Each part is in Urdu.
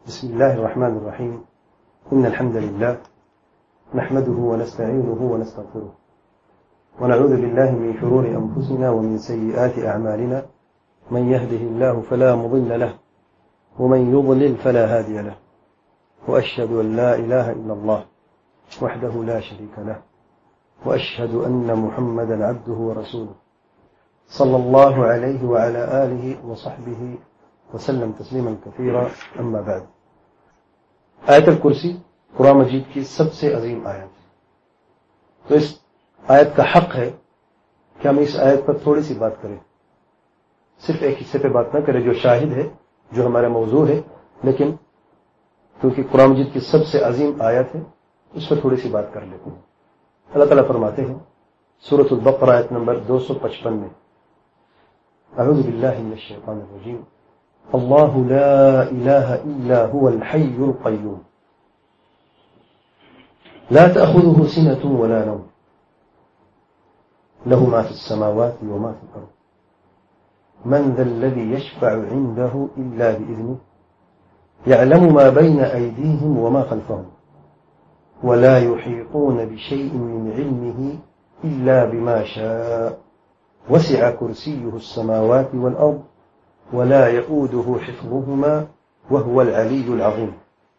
بسم الله الرحمن الرحيم. إن الحمد لله نحمده ونستعينه ونستغفره ونعوذ بالله من شرور أنفسنا ومن سيئات أعمالنا، من يهده الله فلا مضل له ومن يضلل فلا هادي له، وأشهد أن لا إله إلا الله وحده لا شريك له، وأشهد أن محمدا عبده ورسوله صلى الله عليه وعلى آله وصحبه وسلم تسلیما کثیرا. اما بعد. آیت الکرسی قرآن مجید کی سب سے عظیم آیت ہے، تو اس آیت کا حق ہے کہ ہم اس آیت پر تھوڑی سی بات کریں، صرف ایک حصے پہ بات نہ کریں جو شاہد ہے، جو ہمارا موضوع ہے، لیکن کیونکہ قرآن مجید کی سب سے عظیم آیت ہے اس پر تھوڑی سی بات کر لیتے ہیں. اللہ تعالیٰ فرماتے ہیں سورۃ البقرہ آیت نمبر 255 میں، اعوذ باللہ من الشیطان الرجیم، اللہ لا الہ الا هو الحی القیوم لا تأخذه سنة ولا نوم له ما في السماوات وما في الأرض من ذا الذي يشفع عنده إلا بإذنه يعلم ما بين أيديهم وما خلفهم ولا يحيطون بشيء من علمه إلا بما شاء وسع كرسيه السماوات والأرض ولا يؤوده حفظهما وهو العلي العظيم.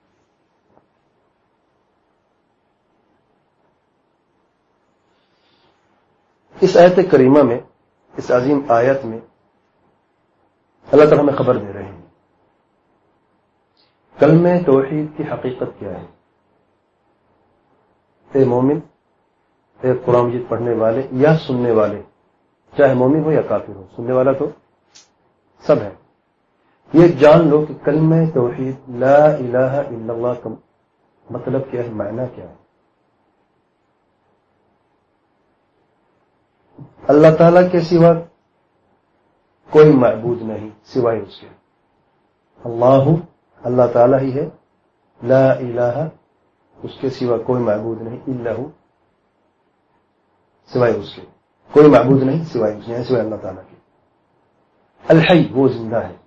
اس آیت کریمہ میں، اس عظیم آیت میں اللہ تعالیٰ ہمیں خبر دے رہے ہیں کلمہ توحید کی حقیقت کیا ہے. اے مومن، اے قرآن مجید پڑھنے والے یا سننے والے، چاہے مومن ہو یا کافر ہو، سننے والا تو سب ہے، یہ جان لو کہ کلمہ توحید لا الہ الا اللہ کا مطلب کیا ہے، معنی کیا ہے. اللہ تعالیٰ کے سوا کوئی معبود نہیں سوائے اس کے. اللہ تعالیٰ ہی ہے، لا الہ اس کے سوا کوئی معبود نہیں، الا ہو سوائے اس کے، کوئی معبود نہیں سوائے اس کے، سوائے اللہ تعالیٰ کے. الحی وہ زندہ ہے،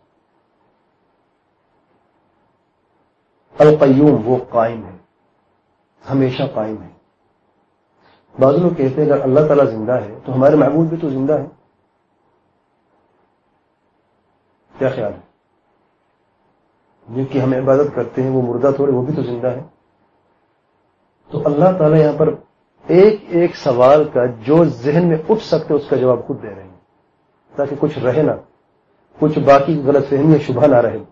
القیوم وہ قائم ہے، ہمیشہ قائم ہے. بعض لوگ کہتے ہیں اگر اللہ تعالیٰ زندہ ہے تو ہمارے معبود بھی تو زندہ ہے. کیا خیال ہے؟ جن کی ہم عبادت کرتے ہیں وہ مردہ تھوڑے، وہ بھی تو زندہ ہے. تو اللہ تعالیٰ یہاں پر ایک ایک سوال کا جو ذہن میں اٹھ سکتے اس کا جواب خود دے رہے ہیں، تاکہ کچھ رہے نہ، کچھ باقی غلط فہمی شبہ نہ رہے.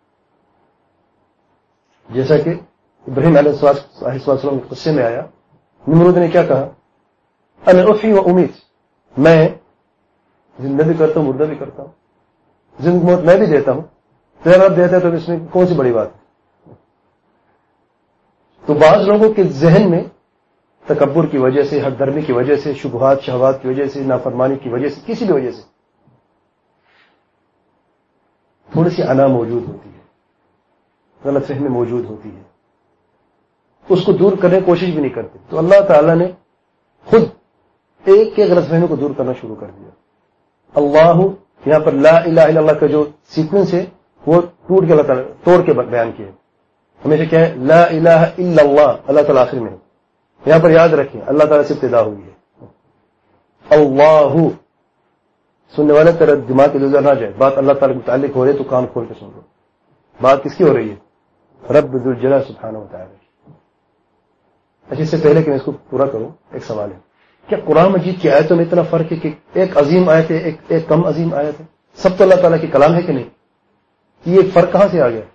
جیسا کہ ابراہیم علیہ السلام کے قصے میں آیا، نمرود نے کیا کہا، انا احیی و امیت، میں زندہ بھی کرتا ہوں مردہ بھی کرتا ہوں، زندہ موت میں بھی دیتا ہوں، تیرا رب دیتا ہے تو اس میں کون سی بڑی بات ہے. تو بعض لوگوں کے ذہن میں تکبر کی وجہ سے، حد درمی کی وجہ سے، شبہات شہوات کی وجہ سے، نافرمانی کی وجہ سے، کسی بھی وجہ سے تھوڑی سی انا موجود ہوتی ہے، غلط فہمی موجود ہوتی ہے، اس کو دور کرنے کی کوشش بھی نہیں کرتے. تو اللہ تعالیٰ نے خود ایک کے غلط فہمی کو دور کرنا شروع کر دیا. اللہ یہاں پر لا الہ الا اللہ کا جو سیکوینس ہے وہ ٹوٹ کے اللہ تعالیٰ توڑ کے بیان کیا ہے. ہمیشہ کیا ہے، لا الہ الا اللہ، اللہ تعالیٰ آخر میں ہے. یہاں پر یاد رکھیں اللہ تعالیٰ سے ابتدا ہوئی ہے. اللہ، سننے والے طرح دماغ کے ادھر نہ جائے، بات اللہ تعالیٰ کے متعلق ہو رہی ہے تو کان کھول کے سن لو. بات کس کی ہو رہی ہے؟ رب ذو الجلال سبحانہ وتعالی. اچھا، اس سے پہلے کہ میں اس کو پورا کروں، ایک سوال ہے، کیا قرآن مجید کی آیتوں میں اتنا فرق ہے کہ ایک عظیم آیت ہے، ایک کم عظیم آیت ہے؟ سب تو اللہ تعالیٰ کی کلام ہے کہ نہیں؟ یہ فرق کہاں سے آ گیا؟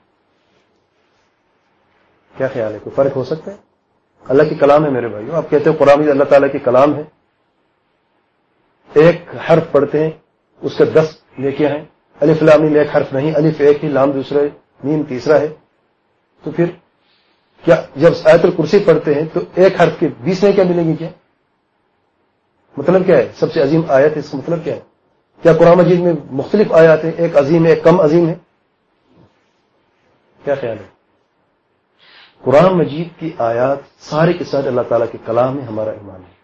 کیا خیال ہے، کوئی فرق ہو سکتا ہے؟ اللہ کی کلام ہے میرے بھائیو. آپ کہتے ہو قرآن مجید اللہ تعالیٰ کی کلام ہے، ایک حرف پڑھتے ہیں اس کا 10 نیکیاں ہیں. الف لام میم ایک حرف نہیں، الف ایک ہی، لام دوسرا ہے، میم تیسرا ہے. تو پھر کیا جب آیت الکرسی پڑھتے ہیں تو ایک حرف کے 20 نیکیاں ملیں گی؟ کیا مطلب کیا ہے؟ سب سے عظیم آیت ہے، اس کا مطلب کیا ہے؟ کیا قرآن مجید میں مختلف آیات ہیں، ایک عظیم ہے ایک کم عظیم ہے؟ کیا خیال ہے؟ قرآن مجید کی آیات سارے کے ساتھ اللہ تعالیٰ کے کلام ہے، ہمارا ایمان ہے.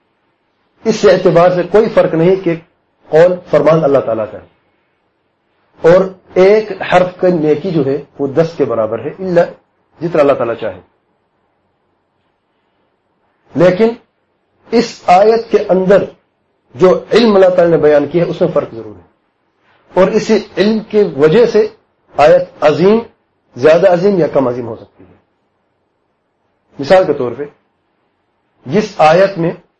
اس سے اعتبار سے کوئی فرق نہیں کہ قول فرمان اللہ تعالیٰ کا ہے. اور ایک حرف کا نیکی جو ہے وہ 10 کے برابر ہے، الا جتنا اللہ تعالیٰ چاہے. لیکن اس آیت کے اندر جو علم اللہ تعالیٰ نے بیان کیا ہے اس میں فرق ضرور ہے، اور اسی علم کی وجہ سے آیت عظیم، زیادہ عظیم یا کم عظیم ہو سکتی ہے. مثال کے طور پہ جس آیت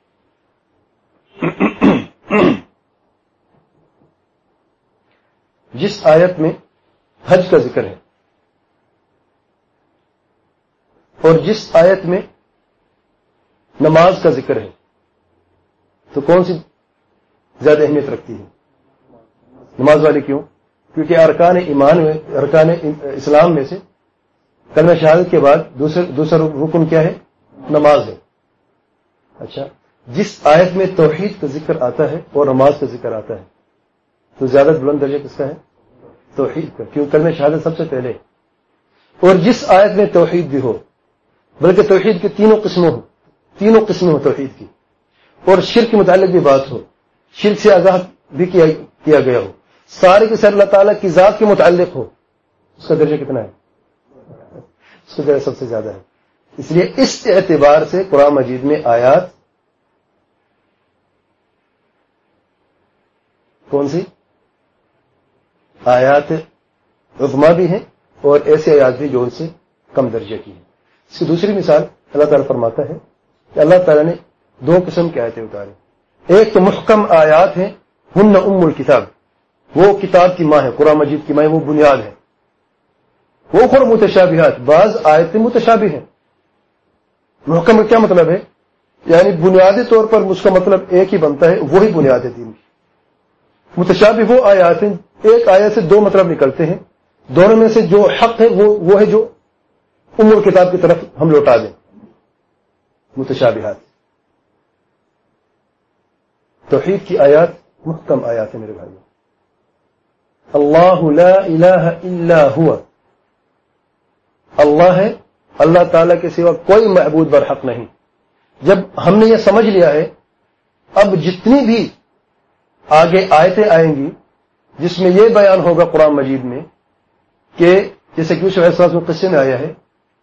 میں حج کا ذکر ہے اور جس آیت میں نماز کا ذکر ہے، تو کون سی زیادہ اہمیت رکھتی ہے؟ نماز والی. کیوں؟ کیونکہ ارکان ایمان میں، ارکان اسلام میں سے کلمہ شہادت کے بعد دوسرا رکن کیا ہے؟ نماز ہے. اچھا، جس آیت میں توحید کا ذکر آتا ہے اور نماز کا ذکر آتا ہے تو زیادہ بلند درجہ کس کا ہے؟ توحید کا، کیوں؟ کلمہ شہادت سب سے پہلے. اور جس آیت میں توحید بھی ہو، بلکہ توحید کی تینوں قسمیں ہو توحید کی، اور شرک کے متعلق بھی بات ہو، شرک سے آگاہ بھی کیا گیا ہو، سارے کے سارے اللہ تعالیٰ کی ذات کے متعلق ہو، اس کا درجہ کتنا ہے؟ اس کا درجہ سب سے زیادہ ہے. اس لیے اس اعتبار سے قرآن مجید میں آیات کون سی؟ آیات عظمیٰ بھی ہیں اور ایسے آیات بھی جو ان سے کم درجے کی ہیں. اس کی دوسری مثال اللہ تعالیٰ فرماتا ہے کہ اللہ تعالیٰ نے 2 قسم کی آیتیں اتاری. ایک تو محکم آیات ہیں، ہن ام الکتاب، وہ کتاب کی ماں ہے، قرآن مجید کی ماں ہے، وہ بنیاد ہے. وہ اخر متشابہات، بعض آیتیں متشابہ ہیں. محکم کا کیا مطلب ہے؟ یعنی بنیادی طور پر اس کا مطلب ایک ہی بنتا ہے، وہی بنیاد ہے دین کی. متشابہ وہ آیات ہیں، ایک آیت سے 2 مطلب نکلتے ہیں، دونوں میں سے جو حق ہے وہ ہے جو ام الکتاب کی طرف ہم لوٹا دیں. متشابہات توحید کی آیات محکم آیات ہیں میرے بھائیو. اللہ لا الہ الا ہوا، اللہ ہے، اللہ تعالیٰ کے سوا کوئی معبود برحق نہیں. جب ہم نے یہ سمجھ لیا ہے، اب جتنی بھی آگے آیتیں آئیں گی جس میں یہ بیان ہوگا قرآن مجید میں کہ جیسے کہ یوسف علیہ السلام کے قصے میں آیا ہے،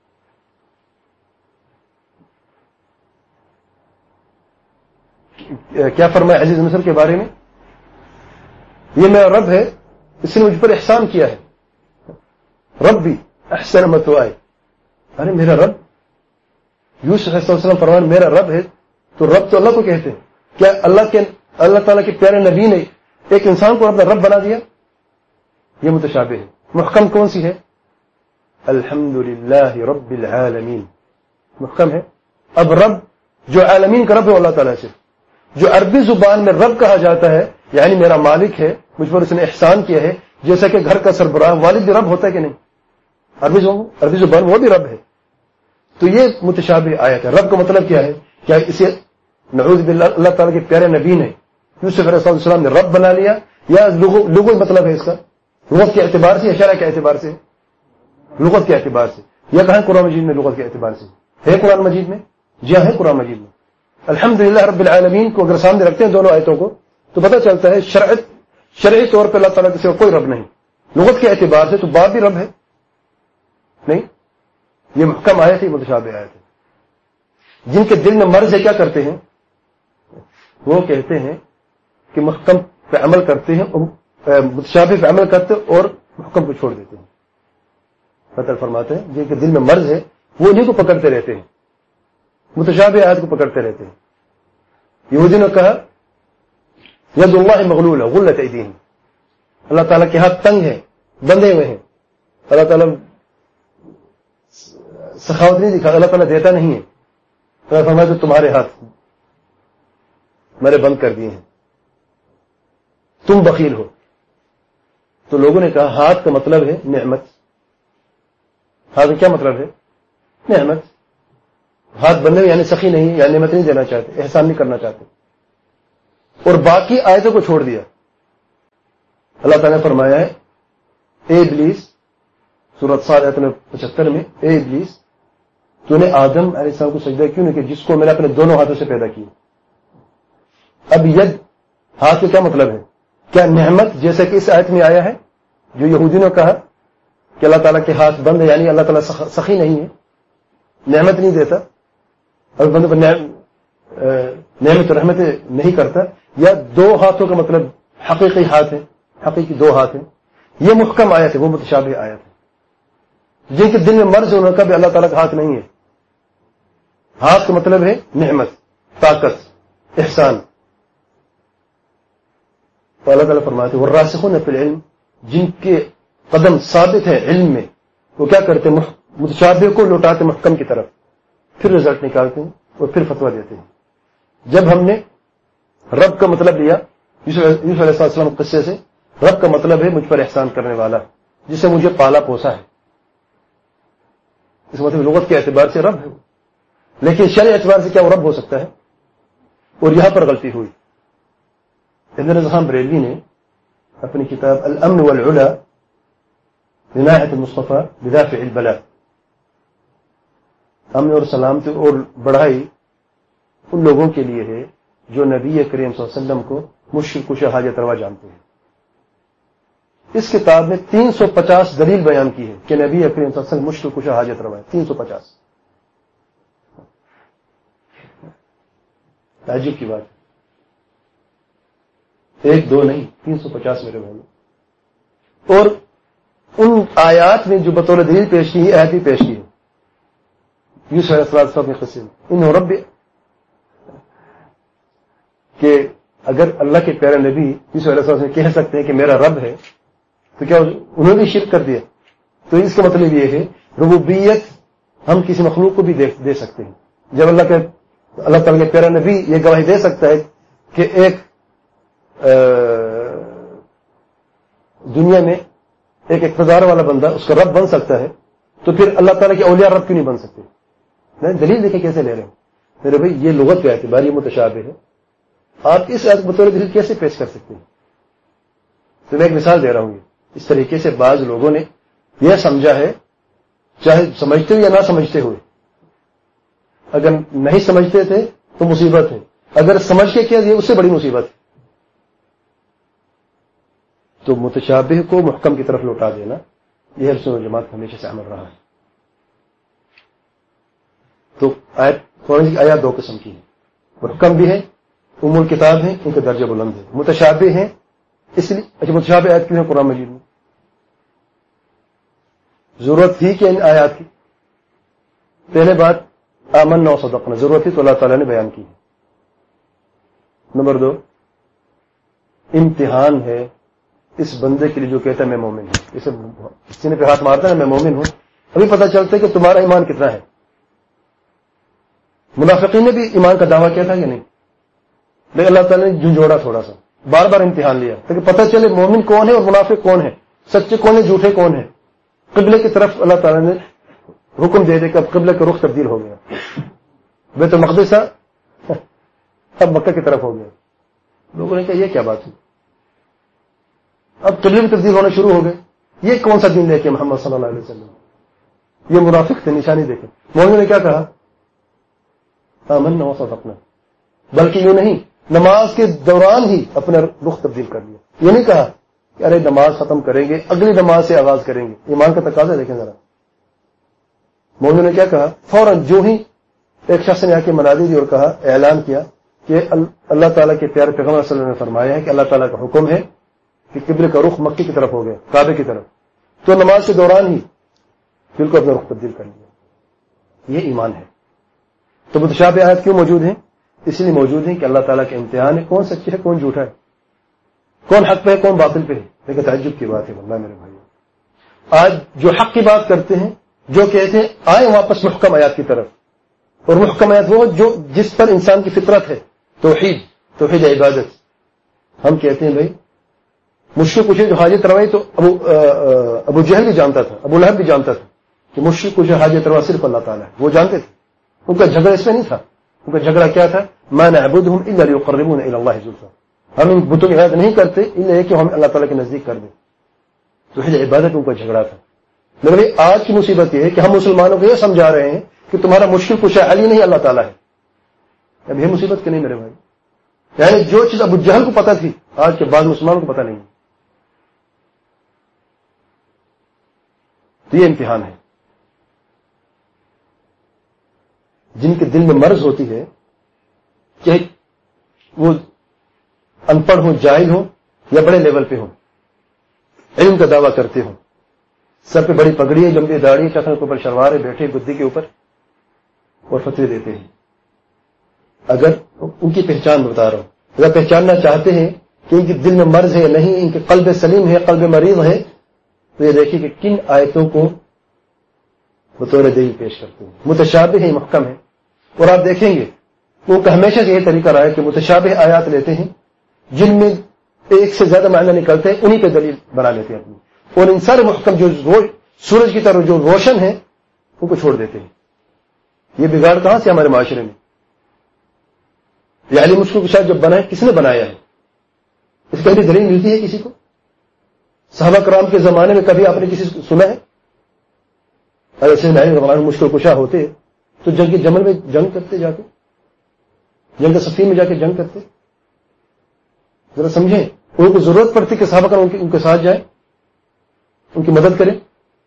کیا فرمایا عزیز مصر کے بارے میں؟ یہ میرا رب ہے، اس نے مجھ پر احسان کیا ہے. رب بھی احسن مثوائے، ارے میرا رب، یوسف علیہ السلام فرمان میرا رب ہے، تو رب تو اللہ کو کہتے ہیں. کیا اللہ تعالیٰ کے پیارے نبی نے ایک انسان کو اپنا رب بنا دیا؟ یہ متشابہ ہے. محکم کون سی ہے؟ الحمدللہ رب العالمین، محکم ہے. اب رب جو عالمین کا رب ہے اللہ تعالیٰ سے، جو عربی زبان میں رب کہا جاتا ہے یعنی میرا مالک ہے، مجھ پر اس نے احسان کیا ہے. جیسا کہ گھر کا سربراہ والد بھی رب ہوتا ہے کہ نہیں؟ عربی زبان وہ بھی رب ہے. تو یہ متشابہ آیت ہے. رب کا مطلب کیا ہے؟ کیا اسے نعوذ باللہ اللہ تعالیٰ کے پیارے نبی نے یوسف علیہ السلام نے رب بنا لیا، یا لغوی مطلب ہے اس کا؟ لغت کے اعتبار سے یا شرع کے اعتبار سے؟ لغت کے اعتبار سے. یہ کہاں قرآن مجید میں لغت کے اعتبار سے ہے؟ قرآن مجید میں جی ہاں ہے. قرآن مجید میں الحمدللہ رب العالمین کو اگر سامنے رکھتے ہیں دونوں آیتوں کو تو پتہ چلتا ہے شرعی طور پہ اللہ تعالیٰ کے سوا کوئی رب نہیں. لغت کے اعتبار سے تو باپ بھی رب ہے نہیں. یہ محکم آیت ہے، متشابہ آیت ہے. جن کے دل میں مرض ہے کیا کرتے ہیں؟ وہ کہتے ہیں کہ محکم پہ عمل کرتے ہیں، متشابہ پہ عمل کرتے اور محکم کو چھوڑ دیتے ہیں. فتح فرماتے ہیں جن کے دل میں مرض ہے وہ انہیں کو پکڑتے رہتے ہیں، متشابہ آیت کو پکڑتے رہتے ہیں. یہودی نے کہا ید اللہ مغلولہ غلت ایدیہم، اللہ تعالیٰ کے ہاتھ تنگ ہیں، بندھے ہوئے ہیں. اللہ تعالیٰ سخاوت نہیں دکھا، اللہ تعالیٰ دیتا نہیں ہے. اللہ فرمایا تو تمہارے ہاتھ میں نے بند کر دیے ہیں، تم بخیل ہو. تو لوگوں نے کہا ہاتھ کا مطلب ہے نعمت. ہاتھ کا کیا مطلب ہے؟ نعمت. ہاتھ بندے یعنی سخی نہیں، یعنی نعمت نہیں دینا چاہتے، احسان نہیں کرنا چاہتے. اور باقی آیتوں کو چھوڑ دیا. اللہ تعالیٰ نے فرمایا ہے اے ابلیس، سورۃ صاد آیت 75 میں، اے ابلیس تو نے آدم علیہ السلام کو سجدہ کیوں نہیں کیا جس کو میں نے اپنے دونوں ہاتھوں سے پیدا کیا؟ اب ید ہاتھ کا کیا مطلب ہے؟ کیا نعمت جیسا کہ اس آیت میں آیا ہے؟ جو یہودیوں نے کہا کہ اللہ تعالیٰ کے ہاتھ بند ہے، یعنی اللہ تعالیٰ سخی نہیں ہے، نعمت نہیں دیتا اور بندے پر نعمت و رحمت نہیں کرتا، یا دو ہاتھوں کا مطلب حقیقی ہاتھ ہے، حقیقی دو ہاتھ ہیں، یہ محکم آیت ہے، وہ متشابہ آیت ہے۔ جن کے دل میں مرض ہونے کا بھی اللہ تعالیٰ کا ہاتھ نہیں ہے، ہاتھ کا مطلب ہے نعمت، طاقت، احسان۔ تو اللہ تعالیٰ فرماتے ہیں والراسخون فی العلم، جن کے قدم ثابت ہے علم میں، وہ کیا کرتے ہیں؟ متشابہ کو لوٹاتے محکم کی طرف، پھر رزلٹ نکالتے ہیں اور پھر فتویٰ دیتے ہیں۔ جب ہم نے رب کا مطلب لیا یوسف علیہ السلام قصے سے، رب کا مطلب ہے مجھ پر احسان کرنے والا، جسے مجھے پالا پوسا ہے، اس مطلب لغت کے اعتبار سے رب ہے، لیکن شرعی اعتبار سے کیا وہ رب ہو سکتا ہے؟ اور یہاں پر غلطی ہوئی۔ ابن رضا بریلوی نے اپنی کتاب الامن والعلا لناحیۃ المصطفیٰ بدافع البلاء، امن اور سلامتی اور بڑھائی ان لوگوں کے لیے ہے جو نبی کریم صلی اللہ علیہ وسلم کو مشکل کشا حاجت روا جانتے ہیں۔ اس کتاب میں 350 دلیل بیان کی ہے کہ نبی کریم صلی اللہ علیہ وسلم مشکل کشا حاجت روا ہے، 350۔ تعجب کی بات ہے، ایک دو نہیں، 350 میرے بھائی۔ اور ان آیات میں جو بطور دلیل پیش کی ہے، آیت بھی پیش کی ہے یوسف علیہ السلام کے قصے میں، ان رب، کہ اگر اللہ کے پیارے نبی یوسف علیہ السلام سے کہہ سکتے ہیں کہ میرا رب ہے، تو کیا انہوں نے شرک کر دیا؟ تو اس کا مطلب یہ ہے ربوبیت ہم کسی مخلوق کو بھی دے سکتے ہیں۔ جب اللہ تعالیٰ کے پیارا نبی یہ گواہی دے سکتا ہے کہ ایک دنیا میں ایک اقتدار والا بندہ اس کا رب بن سکتا ہے، تو پھر اللہ تعالیٰ کے اولیاء رب کیوں نہیں بن سکتے؟ دلیل دیکھیں کیسے لے رہے ہیں میرے بھائی، یہ لغت کا اعتبار یہ متشابہ ہے، آپ اس بطور دلیل کیسے پیش کر سکتے ہیں؟ تو میں ایک مثال دے رہا ہوں، اس طریقے سے بعض لوگوں نے یہ سمجھا ہے، چاہے سمجھتے ہوئے یا نہ سمجھتے ہوئے، اگر نہیں سمجھتے تھے تو مصیبت ہے، اگر سمجھ کے کیا اس سے بڑی مصیبت ہے۔ تو متشابہ کو محکم کی طرف لوٹا دینا یہ اہل سنت والجماعت ہمیشہ سے عمل رہا ہے۔ تو آیات دو قسم کی ہیں، محکم بھی ہے، ام الکتاب ہیں، ان کا درجہ بلند ہے، متشابہ ہیں اس لیے۔ اچھا متشابہ آیات کیوں ہے قرآن مجید میں؟ ضرورت تھی کہ ان آیات کی؟ پہلے بات آمنا و صدقنا، ضرورت تھی تو اللہ تعالیٰ نے بیان کی ہے۔ نمبر دو، امتحان ہے اس بندے کے لیے جو کہتا ہے میں مومن ہوں، اسے سینے پہ ہاتھ مارتا ہے میں مومن ہوں، ابھی پتہ چلتا ہے کہ تمہارا ایمان کتنا ہے۔ منافقین نے بھی ایمان کا دعویٰ کیا تھا کہ نہیں، لیکن اللہ تعالیٰ نے جھنجھوڑا تھوڑا سا، بار بار امتحان لیا تاکہ پتہ چلے مومن کون ہے اور منافق کون ہے، سچے کون ہے جھوٹے کون ہے۔ قبلے کی طرف اللہ تعالیٰ نے حکم دے دے کہ اب قبلے کا رخ تبدیل ہو گیا، بیت المقدس اب مکہ کی طرف ہو گیا۔ لوگوں نے کہا یہ کیا بات ہے، اب قبلے بھی تبدیل ہونا شروع ہو گئے، یہ کون سا دین لے کے محمد صلی اللہ علیہ وسلم؟ یہ منافق تھے، نشانی دیکھیں۔ مومنوں نے کیا کہا؟ آمنا و صدقنا، بلکہ یوں نہیں، نماز کے دوران ہی اپنا رخ تبدیل کر لیا۔ یہ نہیں کہا کہ ارے نماز ختم کریں گے اگلی نماز سے آغاز کریں گے، ایمان کا تقاضا دیکھیں ذرا۔ مومنوں نے کیا کہا؟ فوراً جو ہی ایک شخص نے آ کے منادی دی اور کہا، اعلان کیا کہ اللہ تعالیٰ کے پیارے پیغمبر صلی اللہ علیہ وسلم نے فرمایا ہے کہ اللہ تعالیٰ کا حکم ہے کہ قبلے کا رخ مکے کی طرف ہو گیا، کعبے کی طرف، تو نماز کے دوران ہی بالکل اپنا رخ تبدیل کر لیا۔ یہ ایمان ہے۔ تو متشابہ آیات کیوں موجود ہیں؟ اس لیے موجود ہیں کہ اللہ تعالیٰ کے امتحان ہے، کون سچے ہے کون جھوٹا ہے، کون حق پہ ہے کون باطل پہ ہے۔ لیکن تعجب کی بات ہے واللہ میرے بھائی، آج جو حق کی بات کرتے ہیں، جو کہتے ہیں آئے واپس محکم آیات کی طرف، اور محکم آیات وہ جو جس پر انسان کی فطرت ہے، توحید عبادت۔ ہم کہتے ہیں بھائی مشرک کچھ جو حاجت روائی تو ابو جہل بھی جانتا تھا، ابو لہب بھی جانتا تھا کہ مشرک کچھ حاجت روا صرف اللہ تعالیٰ ہے، وہ جانتے تھے۔ ان کا جھگڑا اس میں نہیں تھا، ان کا جھگڑا کیا تھا؟ ما نعبدهم الا ليقربونا الى الله زلفى، ہم ان بتوں کی عبادت نہیں کرتے الا یہ کہ ہم اللہ تعالیٰ کے نزدیک کر دیں۔ توحید عبادت ان کا جھگڑا تھا۔ لیکن آج کی مصیبت یہ ہے کہ ہم مسلمانوں کو یہ سمجھا رہے ہیں کہ تمہارا مشکل کشا علی نہیں اللہ تعالیٰ ہے۔ اب یہ مصیبت کہ نہیں میرے بھائی؟ یعنی جو چیز ابو جہل کو پتہ تھی آج کے بعد مسلمانوں کو پتہ نہیں۔ تو یہ امتحان ہے. جن کے دل میں مرض ہوتی ہے کہ وہ ان پڑھ ہوں، جاہل ہوں یا بڑے لیول پہ ہوں، علم کا دعویٰ کرتے ہوں، سر پہ بڑی پگڑی ہے، لمبی داڑھی، ٹخنے کے اوپر شلوار ہے، بیٹھے گدی کے اوپر اور فتوے دیتے ہیں. اگر ان کی پہچان بتا رہا ہوں، اگر پہچاننا چاہتے ہیں کہ ان کے دل میں مرض ہے نہیں، ان کے قلب سلیم ہے، قلب مریض ہے، تو یہ دیکھیے کہ کن آیتوں کو بطور دلیل پیش کرتے ہیں. متشابہ ہے، محکم ہے. اور آپ دیکھیں گے وہ ہمیشہ سے یہ طریقہ رہا ہے کہ متشابہ آیات لیتے ہیں جن میں ایک سے زیادہ معنی نکلتے ہیں، انہی پہ دلیل بنا لیتے ہیں اپنی، اور ان سارے محکم جو سورج کی طرح جو روشن ہے ان کو چھوڑ دیتے ہیں. یہ بگاڑ کہاں سے ہمارے معاشرے میں؟ یہ علی مشکل کے ساتھ جب بنا ہے، کس نے بنایا ہے؟ اس کی دلیل ملتی ہے کسی کو؟ صحابہ کرام کے زمانے میں کبھی آپ نے کسی کو سنا ہے؟ اگر سیدنا مشکل کشا ہوتے تو جنگ کے جمل میں جنگ کرتے، جا کے جنگ کے صفین میں جا کے جنگ کرتے. ذرا سمجھیں، ان کو ضرورت پڑتی کہ صحابہ کرام ان کے ساتھ جائیں، ان کی مدد کریں.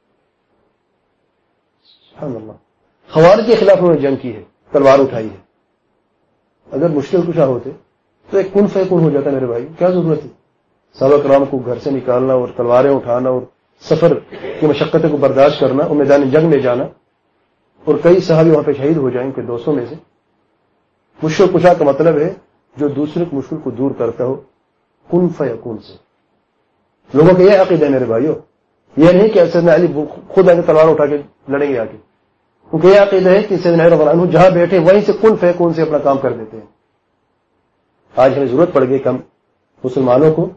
سبحان اللہ. خوارج کے خلاف انہوں نے جنگ کی ہے، تلوار اٹھائی ہے. اگر مشکل کشا ہوتے تو ایک کن فیکون ہو جاتا میرے بھائی. کیا ضرورت ہے صحابہ کرام کو گھر سے نکالنا اور تلواریں اٹھانا اور سفر کی مشقتوں کو برداشت کرنا اور میدان جنگ میں جانا، اور کئی صحابی وہاں پہ شہید ہو جائیں ان کے دوستوں میں سے. مشکل کشا کا مطلب ہے جو دوسرے کی مشکل کو دور کرتا ہو، کن فیکون سے. لوگوں کا یہ عقیدہ ہے میرے بھائیوں، یہ نہیں کہ سیدنا علی خود آگے تلوار اٹھا کے لڑیں گے آگے. کیونکہ یہ عقیدہ ہے کہ سیدنا علی رضی اللہ عنہ جہاں بیٹھے وہیں سے کن فیکون سے اپنا کام کر دیتے ہیں. آج ہمیں ضرورت پڑ گئی کہ ہم مسلمانوں کو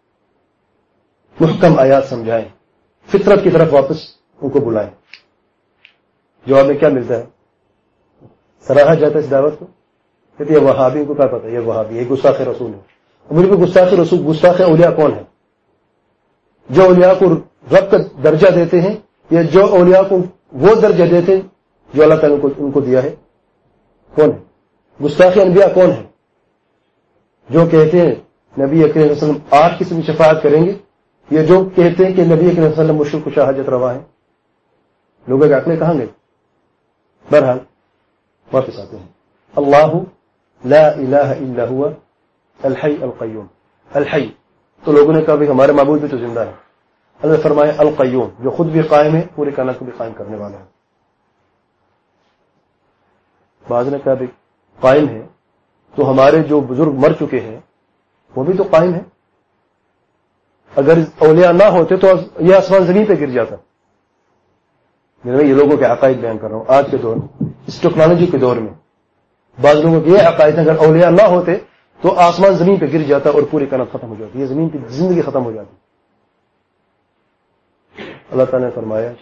محکم آیات سمجھائیں، فطرت کی طرف واپس ان کو بلائیں. جواب میں کیا ملتا ہے؟ سراہا جاتا ہے اس دعوت کو، کہتے یہ وہابی کو کیا پتا، یہ وہابی، یہ گستاخ رسول ہے. مجھے کو گستاخ رسول، گستاخ اولیاء کون ہے؟ جو اولیاء کو رب کا درجہ دیتے ہیں یا جو اولیاء کو وہ درجہ دیتے ہیں جو اللہ تعالیٰ نے ان کو دیا ہے، کون ہے؟ گستاخ انبیاء کون ہے؟ جو کہتے ہیں نبی اکرم صلی اللہ علیہ وسلم 8 قسم کی شفاعت کریں گے، یہ جو کہتے ہیں کہ نبی اکرم صلی اللہ علیہ وسلم مشکل کشا حاجت روا ہے. لوگوں کے عقلیں کہاں گئے؟ بہرحال واپس آتے ہیں. اللہ لا الہ الا ہوا الحی القیوم. الحی تو لوگوں نے کہا بھی ہمارے معبود بھی تو زندہ ہے. اللہ نے فرمایا القیوم، جو خود بھی قائم ہے، پورے کائنات کو بھی قائم کرنے والا ہے. بعض نے کہا بھی قائم ہے تو ہمارے جو بزرگ مر چکے ہیں وہ بھی تو قائم ہے. اگر اولیاء نہ ہوتے تو یہ آسمان زمین پہ گر جاتا. میں یہ لوگوں کے عقائد بیان کر رہا ہوں. آج کے دور میں، اس ٹیکنالوجی کے دور میں بعض لوگوں کے یہ عقائد ہیں، اگر اولیاء نہ ہوتے تو آسمان زمین پہ گر جاتا اور پوری کائنات ختم ہو جاتی، یہ زمین کی زندگی ختم ہو جاتی. اللہ تعالیٰ نے فرمایا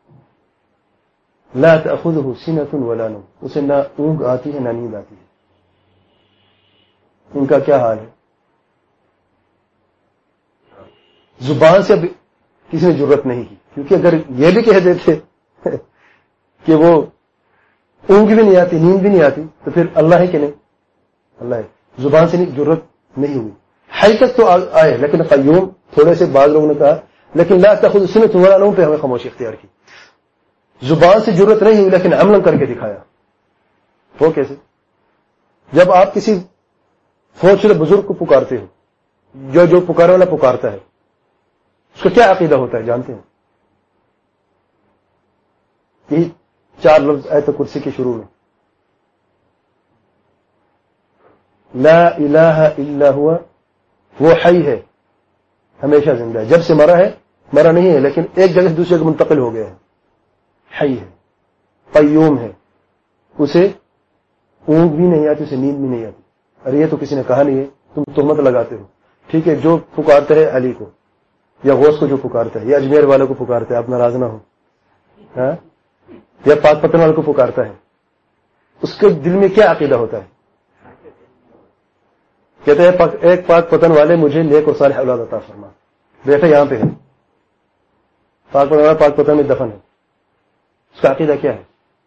لا تأخذه سنة ولا نوم، اسے نہ اونگ آتی ہے نہ نیند آتی ہے. ان کا کیا حال ہے؟ زبان سے کسی نے ضرورت نہیں کی، کیونکہ اگر یہ بھی کہہ دیتے کہ وہ اونگ بھی نہیں آتی، نیند بھی نہیں آتی، تو پھر اللہ ہے کہ نہیں؟ اللہ ہے. زبان سے ضرورت نہیں ہوئی. حقیقت تو آئے، لیکن قیوم تھوڑے سے بعض لوگوں نے کہا، لیکن لا تأخذ سنة ولا نوم پہ ہمیں خاموشی اختیار کی. زبان سے ضرورت نہیں ہوئی لیکن عمل کر کے دکھایا. وہ کیسے؟ جب آپ کسی فوج شدہ بزرگ کو پکارتے ہو، جو پکارنے والا پکارتا ہے، اس کا کیا عقیدہ ہوتا ہے جانتے ہیں؟ یہی 4 لفظ آیت کرسی کے شروع میں، لا الہ الا ہوا. وہ حی ہے، ہمیشہ زندہ ہے. جب سے مرا نہیں ہے لیکن ایک جگہ سے دوسری جگہ منتقل ہو گیا ہے. حی ہے، قیوم ہے، اسے اونگ بھی نہیں آتی، اسے نیند بھی نہیں آتی. ارے یہ تو کسی نے کہا نہیں ہے، تم تہمت لگاتے ہو. ٹھیک ہے، جو پکارتا ہے علی کو یا غوث کو جو پکارتا ہے یا اجمیر والے کو پکارتا ہے، آپ ناراض نہ ہو، یا پاک پتن والے کو پکارتا ہے، اس کے دل میں کیا عقیدہ ہوتا ہے؟ کہتے ہیں ایک پاک پتن والے مجھے نیک اور صالح اولاد عطا فرما. بیٹا یہاں پہ ہے، پاک پتن والا پاک پتن میں دفن ہے. اس کا عقیدہ کیا ہے؟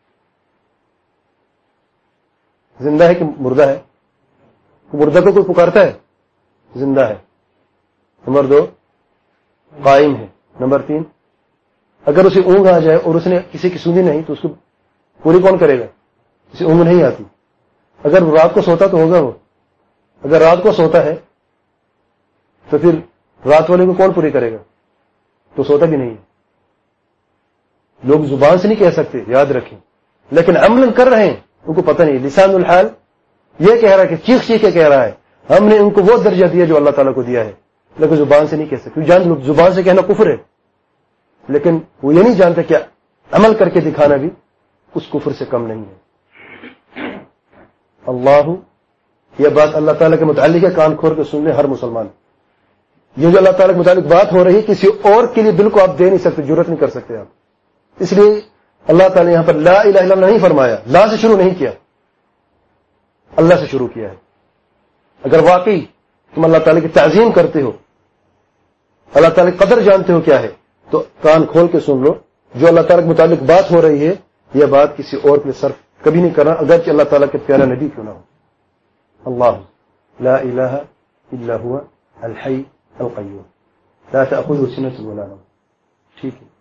زندہ ہے کہ مردہ ہے؟ مردہ کو کوئی پکارتا ہے؟ زندہ ہے. نمبر 2 قائم ہے. نمبر 3 اگر اسے اونگ آ جائے اور اس نے کسی کی سنی نہیں تو اس کو پوری کون کرے گا؟ اسے اونگ نہیں آتی. اگر رات کو سوتا تو ہوگا وہ. اگر رات کو سوتا ہے تو پھر رات والے کو کون پوری کرے گا؟ تو سوتا بھی نہیں ہے. لوگ زبان سے نہیں کہہ سکتے، یاد رکھیں، لیکن عمل کر رہے ہیں. ان کو پتہ نہیں، لسان الحال یہ کہہ رہا ہے کہ چیخ چیخ کے کہہ رہا ہے ہم نے ان کو وہ درجہ دیا جو اللہ تعالیٰ کو دیا ہے، لیکن زبان سے نہیں کہہ سکتے. جان لوگ زبان سے کہنا کفر ہے، لیکن وہ یہ نہیں جانتے کہ عمل کر کے دکھانا بھی اس کفر سے کم نہیں ہے. اللہ، یہ بات اللہ تعالیٰ کے متعلق ہے، کان کھول کے سن لے ہر مسلمان. یہ جو اللہ تعالیٰ کے متعلق بات ہو رہی ہے کسی اور کے لیے دل کو آپ دے نہیں سکتے، جرت نہیں کر سکتے آپ. اس لیے اللہ تعالیٰ نے یہاں پر لا الہ الا اللہ نہیں فرمایا، لا سے شروع نہیں کیا، اللہ سے شروع کیا ہے. اگر واقعی تم اللہ تعالیٰ کی تعظیم کرتے ہو، اللہ تعالیٰ کی قدر جانتے ہو کیا ہے، تو کان کھول کے سن لو. جو اللہ تعالیٰ کے متعلق بات ہو رہی ہے یہ بات کسی اور کے صرف کبھی نہیں کرنا، اگرچہ اللہ تعالیٰ کے پیارا نبی کیوں نہ ہو. اللہ لا الہ الا هو الحی القیوم لا تأخذه سنة ولا نوم. ٹھیک ہے.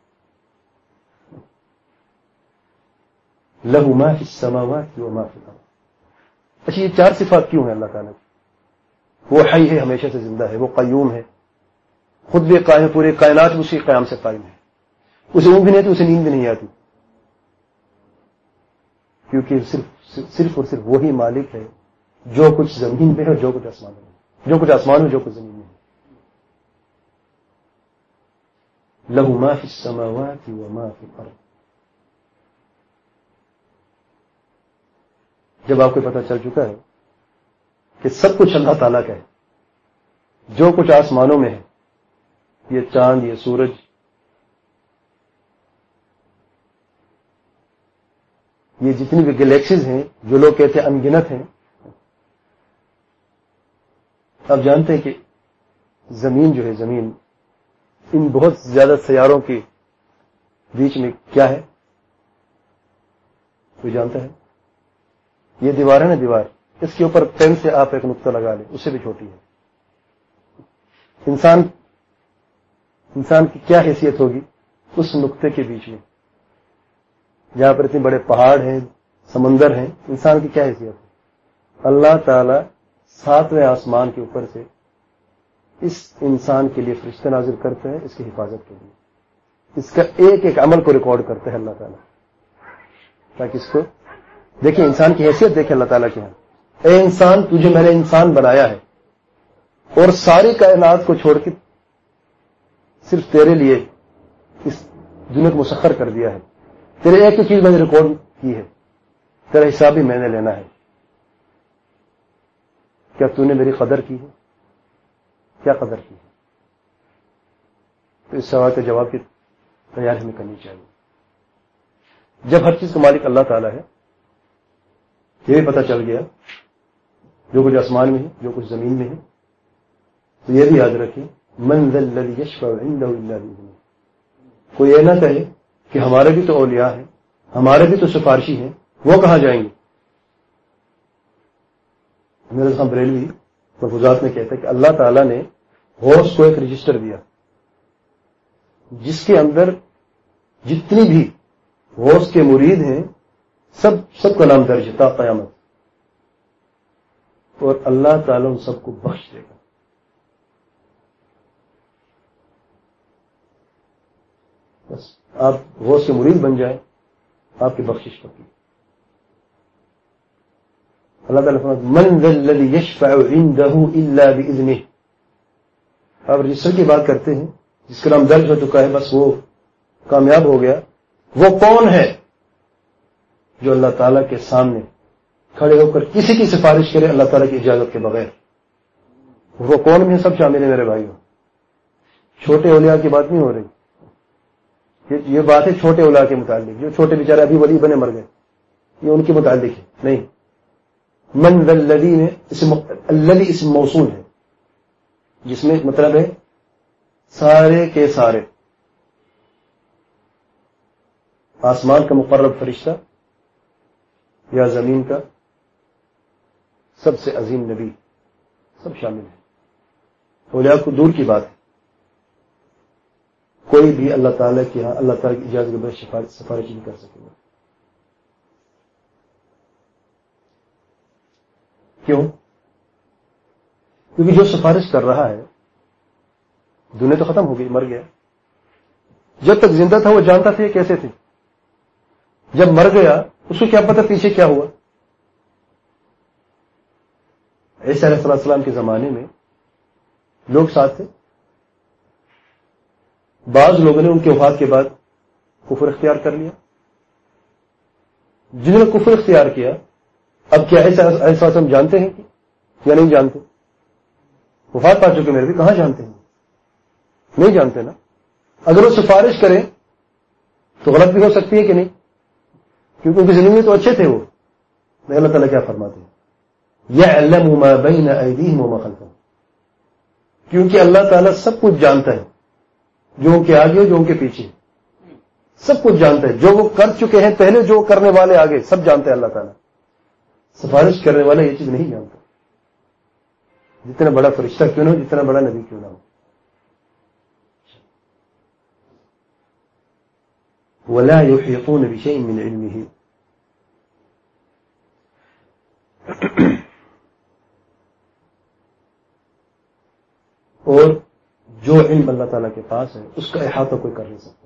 لہ ما فی السماوات وما فی الارض. اچھا، یہ چار صفات کیوں ہیں اللہ تعالیٰ کی؟ وہ حی ہے، ہمیشہ سے زندہ ہے. وہ قیوم ہے، خود بھی قائم ہے، پورے کائنات اسی قیام سے قائم ہے. اسے اونگ بھی نہیں آتی، اسے نیند بھی نہیں آتی، کیونکہ صرف اور صرف وہی مالک ہے جو کچھ زمین میں ہے، جو کچھ آسمان میں ہے، جو کچھ آسمان میں، جو کچھ زمین میں ہے. لہ ما فی السماوات وما فی الارض. جب آپ کو پتہ چل چکا ہے کہ سب کچھ اللہ تعالیٰ کا ہے، جو کچھ آسمانوں میں ہے، یہ چاند، یہ سورج، یہ جتنی بھی گلیکسیز ہیں جو لوگ کہتے ہیں انگنت ہیں. آپ جانتے ہیں کہ زمین جو ہے، زمین ان بہت زیادہ سیاروں کے بیچ میں کیا ہے؟ کوئی جانتا ہے؟ یہ دیوار ہے نا، دیوار، اس کے اوپر پین سے آپ ایک نقطہ لگا لیں، اس سے بھی چھوٹی ہے. انسان کی کیا حیثیت ہوگی اس نقطے کے بیچ میں، جہاں پر اتنے بڑے پہاڑ ہیں، سمندر ہیں، انسان کی کیا حیثیت ہے؟ اللہ تعالی 7ویں آسمان کے اوپر سے اس انسان کے لیے فرشتے نازل کرتے ہیں، اس کی حفاظت کے لیے. اس کا ایک ایک عمل کو ریکارڈ کرتے ہیں اللہ تعالیٰ، تاکہ اس کو دیکھیں، انسان کی حیثیت دیکھیں اللہ تعالیٰ کے یہاں. اے انسان، تجھے میں نے انسان بنایا ہے اور ساری کائنات کو چھوڑ کے صرف تیرے لیے اس دنیا کو مسخر کر دیا ہے. تیرے ایک ایک چیز میں نے ریکارڈ کی ہے، تیرا حساب بھی میں نے لینا ہے. کیا تو نے میری قدر کی ہے؟ کیا قدر کی ہے؟ تو اس سوال کے جواب کی تیاری ہمیں کرنی چاہیے. جب ہر چیز کا مالک اللہ تعالیٰ ہے، یہ بھی پتہ چل گیا جو کچھ آسمان میں ہے، جو کچھ زمین میں ہے، تو یہ بھی یاد رکھیں، من ذا الذی یشفع عنده الا باذنہ. کوئی یہ نہ کہے کہ ہمارے بھی تو اولیاء ہیں، ہمارے بھی تو سفارشی ہیں، وہ کہاں جائیں گے؟ میرے خان بریلوی ملفوظات میں کہتا ہے کہ اللہ تعالیٰ نے ہوس کو ایک رجسٹر دیا جس کے اندر جتنی بھی ہوس کے مرید ہیں سب کا نام درج ہے تا قیامت، اور اللہ تعالیٰ ان سب کو بخش دے گا. بس آپ غوث کے مرید بن جائیں، آپ کی بخشش پکی. اللہ تعالیٰ فرماتا من ذا الذی یشفع عنده الا باذنہ. آپ رجسٹر کی بات کرتے ہیں، جس کا نام درج ہو چکا ہے، بس وہ کامیاب ہو گیا. وہ کون ہے جو اللہ تعالیٰ کے سامنے کھڑے ہو کر کسی کی سفارش کرے اللہ تعالیٰ کی اجازت کے بغیر؟ وہ کون بھی سب شامل ہیں میرے بھائیوں. چھوٹے اولیاء کی بات نہیں ہو رہی، یہ بات ہے چھوٹے اولیاء کے متعلق، جو چھوٹے بیچارے ابھی ولی بنے مر گئے، یہ ان کے متعلق ہے. نہیں، من ذا الذی میں الذی اسم موصول ہے، جس میں مطلب ہے سارے کے سارے. آسمان کا مقرب فرشتہ یا زمین کا سب سے عظیم نبی، سب شامل ہیں. اولیاء کو دور کی بات ہے. کوئی بھی اللہ تعالیٰ کی یہاں اللہ تعالیٰ کی اجازت کے بغیر سفارش نہیں کر سکے گا. کیوں؟ کیونکہ جو سفارش کر رہا ہے دنیا تو ختم ہو گئی، مر گیا. جب تک زندہ تھا وہ جانتا تھا یہ کیسے تھے. جب مر گیا اس کو کیا پتا پیچھے کیا ہوا. عیسیٰ علیہ السلام کے زمانے میں لوگ ساتھ تھے. بعض لوگوں نے ان کے وفات کے بعد کفر اختیار کر لیا. جنہوں نے کفر اختیار کیا اب کیا عیسیٰ علیہ السلام جانتے ہیں یا نہیں جانتے؟ وفات پا چکے میرے بھی، کہاں جانتے ہیں؟ نہیں جانتے نا. اگر وہ سفارش کریں تو غلط بھی ہو سکتی ہے کہ نہیں؟ کیونکہ ان کی زندگی میں تو اچھے تھے وہ. اللہ تعالیٰ کیا فرماتے ہیں؟ یعلم ما بین ایدیہم وما خلفہم. کیونکہ اللہ تعالیٰ سب کچھ جانتا ہے، جو ان کے آگے جو ان کے پیچھے، سب کچھ جانتا ہے. جو وہ کر چکے ہیں پہلے، جو کرنے والے آگے، سب جانتے ہیں اللہ تعالیٰ. سفارش کرنے والا یہ چیز نہیں جانتا، جتنا بڑا فرشتہ کیوں نہ ہو، جتنا بڑا نبی کیوں نہ ہو. ولا يحيطون بشيء من علمه. اور جو علم اللہ تعالیٰ کے پاس ہے اس کا احاطہ کوئی کر نہیں سکتا.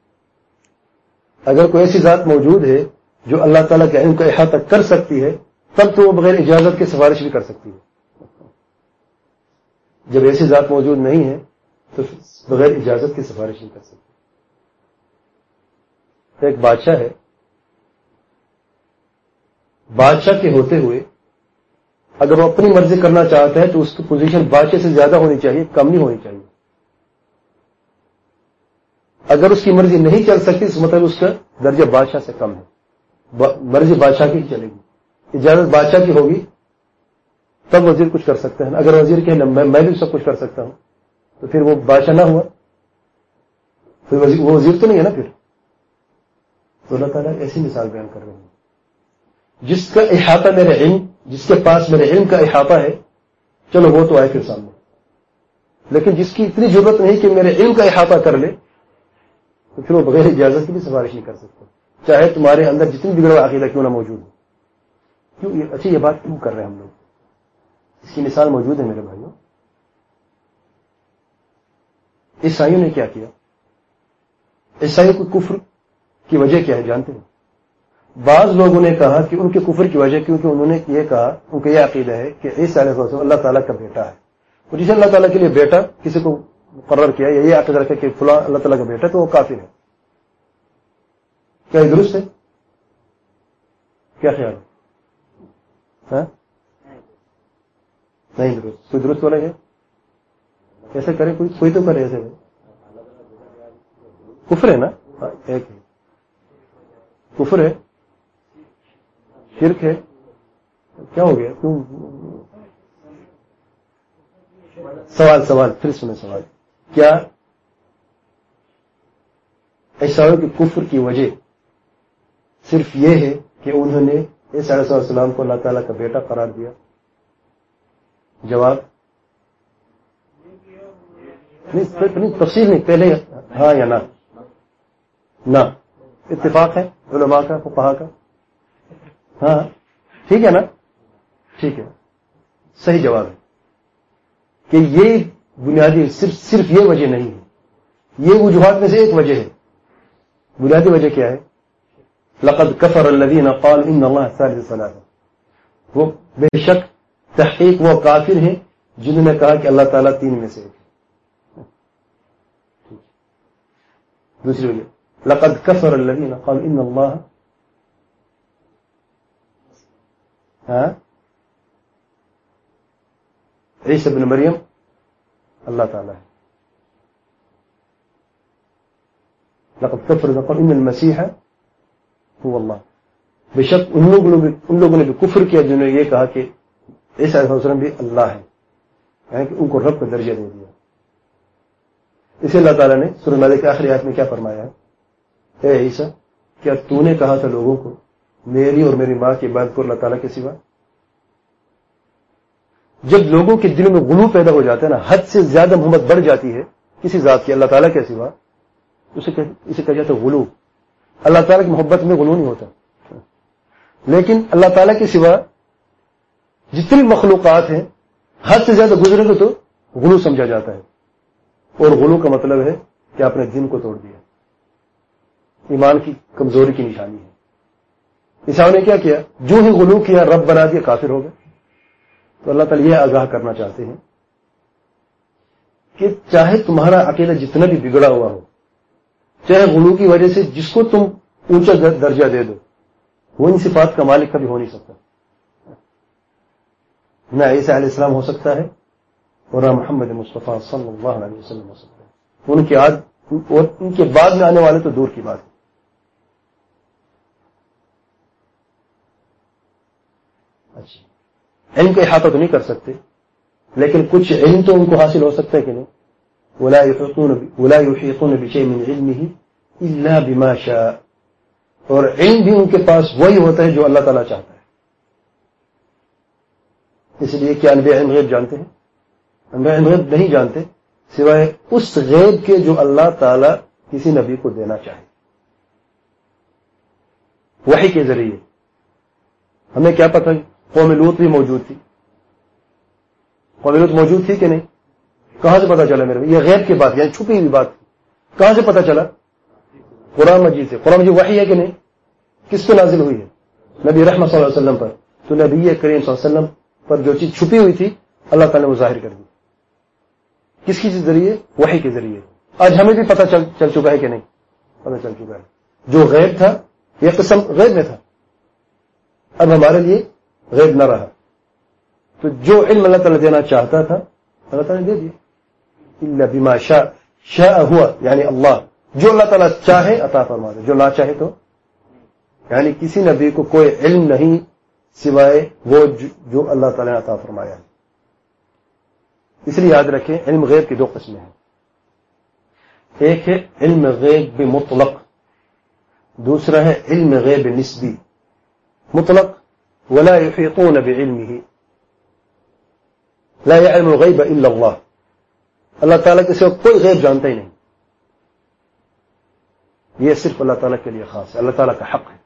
اگر کوئی ایسی ذات موجود ہے جو اللہ تعالیٰ کے علم کا احاطہ کر سکتی ہے تب تو وہ بغیر اجازت کے سفارش بھی کر سکتی ہے. جب ایسی ذات موجود نہیں ہے تو بغیر اجازت کی سفارش نہیں کر سکتی. ایک بادشاہ ہے، بادشاہ کے ہوتے ہوئے اگر وہ اپنی مرضی کرنا چاہتا ہے تو اس کی پوزیشن بادشاہ سے زیادہ ہونی چاہیے، کم نہیں ہونی چاہیے. اگر اس کی مرضی نہیں چل سکتی اس مطلب اس کا درجہ بادشاہ سے کم ہے. مرضی بادشاہ کی ہی چلے گی، اجازت بادشاہ کی ہوگی تب وزیر کچھ کر سکتا ہے. اگر وزیر کہے میں بھی سب کچھ کر سکتا ہوں تو پھر وہ بادشاہ نہ ہوا، پھر وہ وزیر تو نہیں ہے نا. پھر تو اللہ تعالیٰ ایسی مثال بیان کر رہے ہیں. جس کا احاطہ میرے علم، جس کے پاس میرے علم کا احاطہ ہے چلو وہ تو آئے پھر سامنے. لیکن جس کی اتنی ضرورت نہیں کہ میرے علم کا احاطہ کر لے تو پھر وہ بغیر اجازت کی بھی سفارش نہیں کر سکتا، چاہے تمہارے اندر جتنی بگڑا عقیدہ کیوں نہ موجود ہو. کیوں اچھا یہ بات کیوں کر رہے ہیں ہم لوگ؟ اس کی مثال موجود ہے میرے بھائیوں. عیسائیوں نے کیا کیا؟ عیسائیوں کو کفر کی وجہ کیا ہے جانتے ہیں؟ بعض لوگوں نے کہا کہ ان کے کفر کی وجہ کیونکہ انہوں نے یہ کہا، ان کا یہ عقیدہ ہے کہ عیسیٰ علیہ السلام اللہ تعالیٰ کا بیٹا ہے. اور جسے اللہ تعالیٰ کے لیے بیٹا کسی کو مقرر کیا یا یہ عقیدہ رکھا کہ فلاں اللہ تعالیٰ کا بیٹا تو وہ کافر ہے. کیا یہ درست ہے؟ کیا خیال ہے؟ نہیں درست. کوئی درست والا ہے؟ ایسے کرے کوئی تو کرے ایسے. کفر ہے نا؟ ایک ہے کفر ہے، شرک ہے. کیا ہو گیا؟ کیوں؟ سوال پھر سنیں سوال. کیا عیسائیوں کے کفر کی وجہ صرف یہ ہے کہ انہوں نے عیسیٰ علیہ السلام کو اللہ تعالیٰ کا بیٹا قرار دیا؟ جواب نہیں، تفصیل نہیں، پہلے ہاں یا نہ. اتفاق ہے علماء کا، فقہاء کا. ہاں ٹھیک ہے نا؟ ٹھیک ہے، صحیح جواب ہے کہ یہ بنیادی صرف یہ وجہ نہیں ہے، یہ وجوہات میں سے ایک وجہ ہے. بنیادی وجہ کیا ہے؟ لقد کفر الذین قالوا ان اللہ ثالث ثلاثہ. وہ بے شک تحقیق وہ کافر ہیں جنہوں نے کہا کہ اللہ تعالیٰ تین میں سے ایک ہے. دوسری وجہ لقد كفر الذين قالوا ان الله عیسی ابن مریم اللہ تعالیٰ ہے. لقد كفر الذين قالوا ان المسيح هو الله. بے شک ان لوگوں نے بھی کفر کیا جنہوں نے یہ کہا کہ عیسی علیہ السلام بھی اللہ ہے، یعنی کہ ان کو رب کا درجہ دے دیا. اسے اللہ تعالیٰ نے سورہ مائدہ کی آخری آیت میں کیا فرمایا ہے؟ اے عیسیٰ کیا تو نے کہا تھا لوگوں کو میری اور میری ماں کی عبادت کو اللہ تعالیٰ کے سوا؟ جب لوگوں کے دلوں میں غلو پیدا ہو جاتا ہے نا، حد سے زیادہ محبت بڑھ جاتی ہے کسی ذات کی اللہ تعالیٰ کے سوا، اسے کہا جاتا ہے غلو. اللہ تعالیٰ کی محبت میں غلو نہیں ہوتا. لیکن اللہ تعالیٰ کے سوا جتنی مخلوقات ہیں حد سے زیادہ گزرے گے تو غلو سمجھا جاتا ہے. اور غلو کا مطلب ہے کہ آپ نے دین کو توڑ دیا. ایمان کی کمزوری کی نشانی ہے. عیسیٰ نے کیا کیا؟ جو ہی غلو کیا رب بنا دیا، کافر ہو گئے. تو اللہ تعالیٰ یہ آگاہ کرنا چاہتے ہیں کہ چاہے تمہارا عقیدہ جتنا بھی بگڑا ہوا ہو، چاہے غلو کی وجہ سے جس کو تم اونچا درجہ دے دو، وہ ان صفات کا مالک کبھی ہو نہیں سکتا. نہ عیسیٰ علیہ السلام ہو سکتا ہے اور نہ محمد مصطفیٰ صلی اللہ علیہ وسلم ہو سکتا ہے. ان کے بعد میں آنے والے تو دور کی بات ہے. اچھا، علم کا احاطہ تو نہیں کر سکتے، لیکن کچھ علم تو ان کو حاصل ہو سکتا ہے کہ نہیں. ولا يحيطون بشيء من علمه الا بما شاء. اور علم بھی ان کے پاس وہی ہوتا ہے جو اللہ تعالیٰ چاہتا ہے. اس لیے کہ انبیاء غیب جانتے ہیں؟ انبیاء غیب نہیں جانتے سوائے اس غیب کے جو اللہ تعالیٰ کسی نبی کو دینا چاہے. وحی کے ذریعے ہمیں کیا پتہ؟ قوم لوط بھی موجود تھی. قوم لوط موجود تھی کہ نہیں؟ کہاں سے پتہ چلا میرے؟ یہ غیب کی بات، یعنی چھپی ہوئی بات. کہاں سے پتہ چلا؟ قرآن مجید سے. قرآن مجید وحی ہے کہ نہیں؟ کس پہ نازل ہوئی ہے؟ نبی رحمت صلی اللہ علیہ وسلم پر. تو نبی کریم صلی اللہ علیہ وسلم پر جو چیز چھپی ہوئی تھی اللہ تعالیٰ نے وہ ظاہر کر دی. کس کی ذریعے؟ وحی کے ذریعے. آج ہمیں بھی پتہ چل چکا ہے کہ نہیں؟ پتہ چل چکا ہے. جو غیب تھا یہ قسم غیب میں تھا، اب ہمارے لیے غیب نہ رہا. تو جو علم اللہ تعالیٰ دینا چاہتا تھا اللہ تعالیٰ نے دے دیا. الا بما شاء. شاء ہوا یعنی اللہ، جو اللہ تعالیٰ چاہے عطا فرما دے، جو نہ چاہے تو. یعنی کسی نبی کو کوئی علم نہیں سوائے وہ جو اللہ تعالیٰ نے عطا فرمایا ہے. اس لیے یاد رکھیں علم غیب کی دو قسمیں ہیں. ایک ہے علم غیب مطلق، دوسرا ہے علم غیب نسبی. مطلق ولا يحيطون بعلمه، لا يعلم الغیب الا اللہ. اللہ تعالیٰ کے سوا کوئی غیب جانتا ہی نہیں. یہ صرف اللہ تعالیٰ کے لیے خاص ہے، اللہ تعالیٰ کا حق ہے.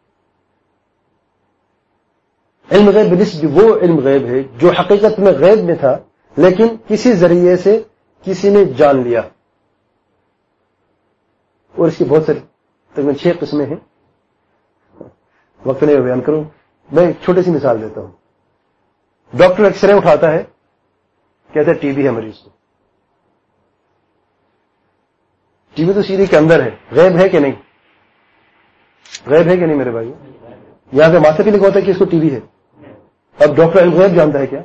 علم غیب نسبی وہ علم غیب ہے جو حقیقت میں غیب میں تھا لیکن کسی ذریعے سے کسی نے جان لیا. اور اس کی بہت ساری تقریباً 6 قسمیں ہیں. وقت نہیں بیان کروں، میں ایک چھوٹی سی مثال دیتا ہوں. ڈاکٹر ایکس رے اٹھاتا ہے، کہتا ہے ٹی بی ہے مریض کو. ٹی بی تو سینے کے اندر ہے، غیب ہے کہ نہیں؟ غیب ہے کہ نہیں میرے بھائی؟ یہاں پہ ماتھے پہ لکھا ہوتا ہے کہ اس کو ٹی بی ہے. اب ڈاکٹر غیب جانتا ہے کیا؟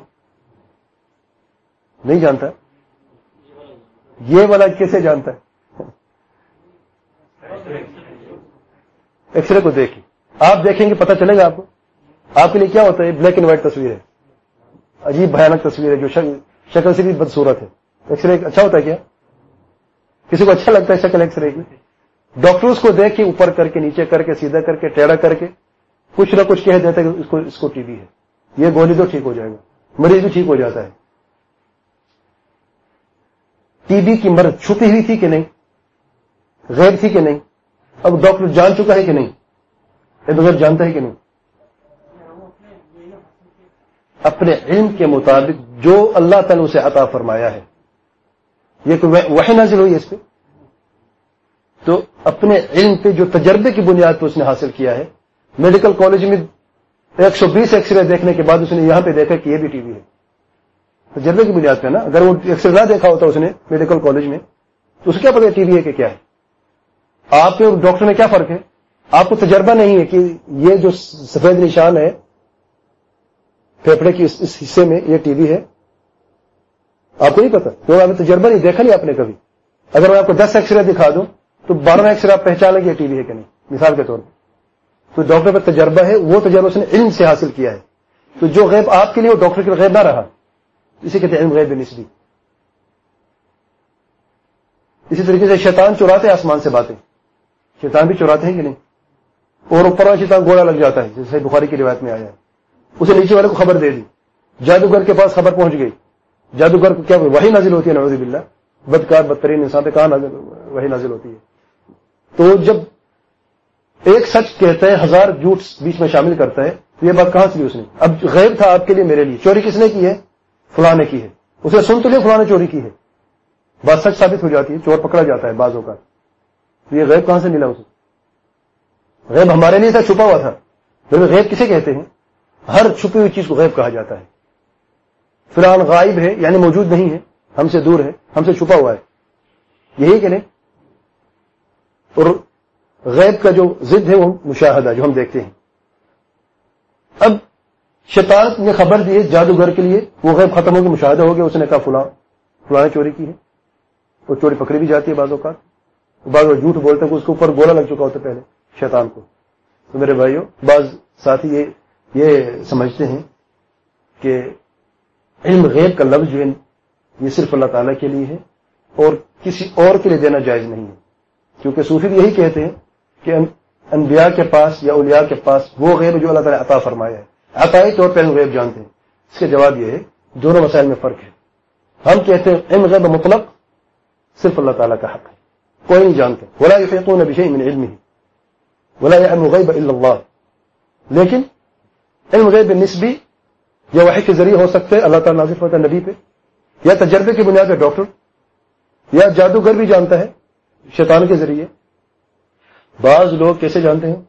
نہیں جانتا. یہ والا کیسے جانتا ہے؟ ایکس رے کو دیکھیں، آپ دیکھیں گے پتہ چلے گا آپ کو. آپ کے لیے کیا ہوتا ہے؟ بلیک اینڈ وائٹ تصویر ہے، عجیب بھیانک تصویر ہے جو شکل سے بھی بدصورت ہے. ایکس رے اچھا ہوتا ہے کیا؟ کسی کو اچھا لگتا ہے شکل ایکس رے کی؟ ڈاکٹر اس کو دیکھ کے اوپر کر کے نیچے کر کے سیدھا کر کے ٹیڑھا کر کے کچھ نہ کچھ کہہ دیتا ہے کہ اس کو ٹی بی ہے. یہ گولی تو ٹھیک ہو جائے گا، مریض بھی ٹھیک ہو جاتا ہے. ٹی بی کی مرض چھپی ہوئی تھی کہ نہیں؟ غیب تھی کہ نہیں؟ اب ڈاکٹر جان چکا ہے کہ نہیں؟ غیب جانتا ہے کہ نہیں؟ اپنے علم کے مطابق جو اللہ تعالیٰ اسے عطا فرمایا ہے. یہ کوئی وحی نازل ہوئی ہے اس پہ، تو اپنے علم پہ جو تجربے کی بنیاد پہ اس نے حاصل کیا ہے. میڈیکل کالج میں 120 ایکس رے دیکھنے کے بعد اس نے یہاں پہ دیکھا کہ یہ بھی ٹی بی ہے. تجربے کی بنیاد پہ نا. اگر وہ ایکس رے نہ دیکھا ہوتا اس نے میڈیکل کالج میں تو اسے کیا پتا ٹی بی ہے کہ کیا ہے. آپ کے اور ڈاکٹر میں کیا فرق ہے؟ آپ کو تجربہ نہیں ہے کہ یہ جو سفید نشان ہے پھیپڑے کی اس حصے میں یہ ٹی بی ہے. آپ کو نہیں پتا، کیونکہ آپ نے تجربہ نہیں دیکھا نہیں آپ نے کبھی. اگر میں آپ کو 10 ایکس رے دکھا دوں تو 12واں ایکس رے آپ پہچان لیں گے یہ ٹی بی ہے کہ نہیں، مثال کے طور پر. تو ڈاکٹر پر تجربہ ہے، وہ تجربہ اس نے علم سے حاصل کیا ہے. تو جو غیب آپ کے لیے وہ ڈاکٹر کے لیے غیب نہ رہا. اسی کہتے ہیں علم غیب نسبی. اسی طریقے سے شیطان چراتے ہیں آسمان سے باتیں. شیطان بھی چراتے ہیں کہ نہیں؟ اور اوپر والا شیطان گوڑا لگ جاتا ہے جیسے بخاری کی روایت میں آیا ہے. اسے نیچے والے کو خبر دے دی، جادوگر کے پاس خبر پہنچ گئی. جادوگر کو کیا وحی نازل ہوتی ہے؟ نعوذ باللہ. بدکار بدترین انسان پہ کہاں وحی نازل ہوتی ہے؟ تو جب ایک سچ کہتا ہے 1000 جھوٹ بیچ میں شامل کرتا ہے تو یہ بات کہاں سے لی اس نے؟ اب غیب تھا آپ کے لیے میرے لیے، چوری کس نے کی ہے؟ فلاں نے کی ہے، اسے سن تو لیا فلاں نے چوری کی ہے، بات سچ ثابت ہو جاتی ہے، چور پکڑا جاتا ہے بعض اوقات. تو یہ غیب کہاں سے ملا اسے؟ غیب ہمارے لیے تھا، چھپا ہوا تھا. پھر غیب کسے کہتے ہیں؟ ہر چھپی ہوئی چیز کو غیب کہا جاتا ہے. فلان غائب ہے یعنی موجود نہیں ہے، ہم سے دور ہے، ہم سے چھپا ہوا ہے، یہی کہ نہیں؟ اور غیب کا جو ضد ہے وہ مشاہدہ، جو ہم دیکھتے ہیں. اب شیطان نے خبر دی ہے جادوگر کے لیے، وہ غیب ختم ہو کے مشاہدہ ہو گیا، اس نے کہا فلاں نے چوری کی ہے. وہ چوری پکڑی بھی جاتی ہے بعض اوقات، بعض وہ جھوٹ بولتے ہیں کہ اس کے اوپر گولا لگ چکا ہوتا ہے پہلے شیطان کو. تو میرے بھائیوں، بعض ساتھی یہ سمجھتے ہیں کہ علم غیب کا لفظ جو ہے یہ صرف اللہ تعالیٰ کے لیے ہے اور کسی اور کے لیے دینا جائز نہیں ہے. کیونکہ صوفی بھی یہی کہتے ہیں کہ انبیاء کے پاس یا اولیاء کے پاس وہ غیب جو اللہ تعالیٰ عطا فرمایا ہے، عطائی طور پر غیب جانتے ہیں. اس کا جواب یہ ہے دونوں مسائل میں فرق ہے. ہم کہتے ہیں علم غیب مطلق صرف اللہ تعالیٰ کا حق ہے، کوئی نہیں جانتے. ولا يحيطون بشيء من علمه ولا يعلم الغيب الا الله. لیکن علم غیب نسبی یا وحی کے ذریعے ہو سکتے اللہ تعالیٰ نازل فرماتا ہے نبی پہ، یا تجربے کی بنیاد پہ ڈاکٹر یا جادوگر بھی جانتا ہے شیطان کے ذریعے. بعض لوگ کیسے جانتے ہیں؟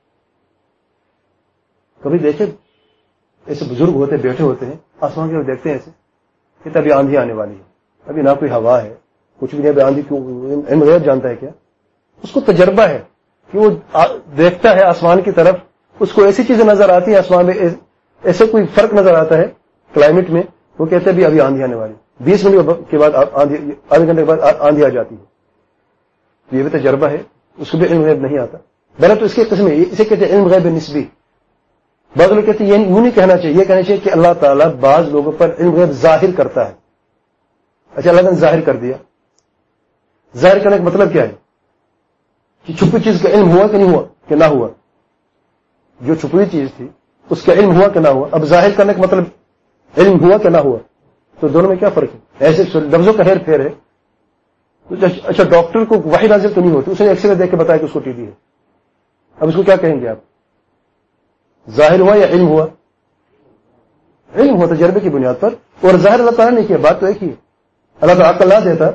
کبھی دیکھے ایسے بزرگ ہوتے ہیں، بیٹھے ہوتے ہیں آسمان کے دیکھتے ہیں ایسے کہ تبھی آندھی آنے والی ہے، ابھی نہ کوئی ہوا ہے کچھ بھی نہیں، ابھی آندھی کیوں؟ علم غیب جانتا ہے کیا؟ اس کو تجربہ ہے کہ وہ دیکھتا ہے آسمان کی طرف، اس کو ایسی چیزیں نظر آتی ہیں آسمان میں، ایسے کوئی فرق نظر آتا ہے کلائمیٹ میں، وہ کہتے ہیں ابھی آندھی آنے والی، 20 منٹ کے بعد آندھی، آدھے گھنٹے کے بعد آندھی آ جاتی ہے. یہ بھی تجربہ ہے، اس کو بھی علم غیب نہیں آتا. بہرحال تو اس کی قسم ہے، اسے کہتے ہیں علم غیب نسبی. بعض لوگ کہتے ہیں یہ یوں نہیں کہنا چاہیے، یہ کہنا چاہیے کہ اللہ تعالیٰ بعض لوگوں پر علم غیب ظاہر کرتا ہے. اچھا، اللہ نے ظاہر کر دیا، ظاہر کرنے کا مطلب کیا ہے؟ کہ چھپی چیز کا علم ہوا کہ نہیں ہوا، کہ نہ ہوا. جو چھپی چیز تھی اس کا علم ہوا کہ نہ ہوا. اب ظاہر کرنے کا مطلب علم ہوا کہ نہ ہوا، تو دونوں میں کیا فرق ہے؟ ایسے لفظوں کا ہیر پھیر ہے. اچھا، ڈاکٹر کو وحی نازل تو نہیں ہوتی، اس نے ایکس رے دیکھ کے بتایا کہ اس کو ٹی بی ہے، اب اس کو کیا کہیں گے آپ؟ ظاہر ہوا یا علم ہوا؟ علم ہوا تجربے کی بنیاد پر، اور ظاہر اللہ تعالیٰ نے کیا. بات تو ایک ہی ہے. اللہ تعالیٰ عقل نہ دیتا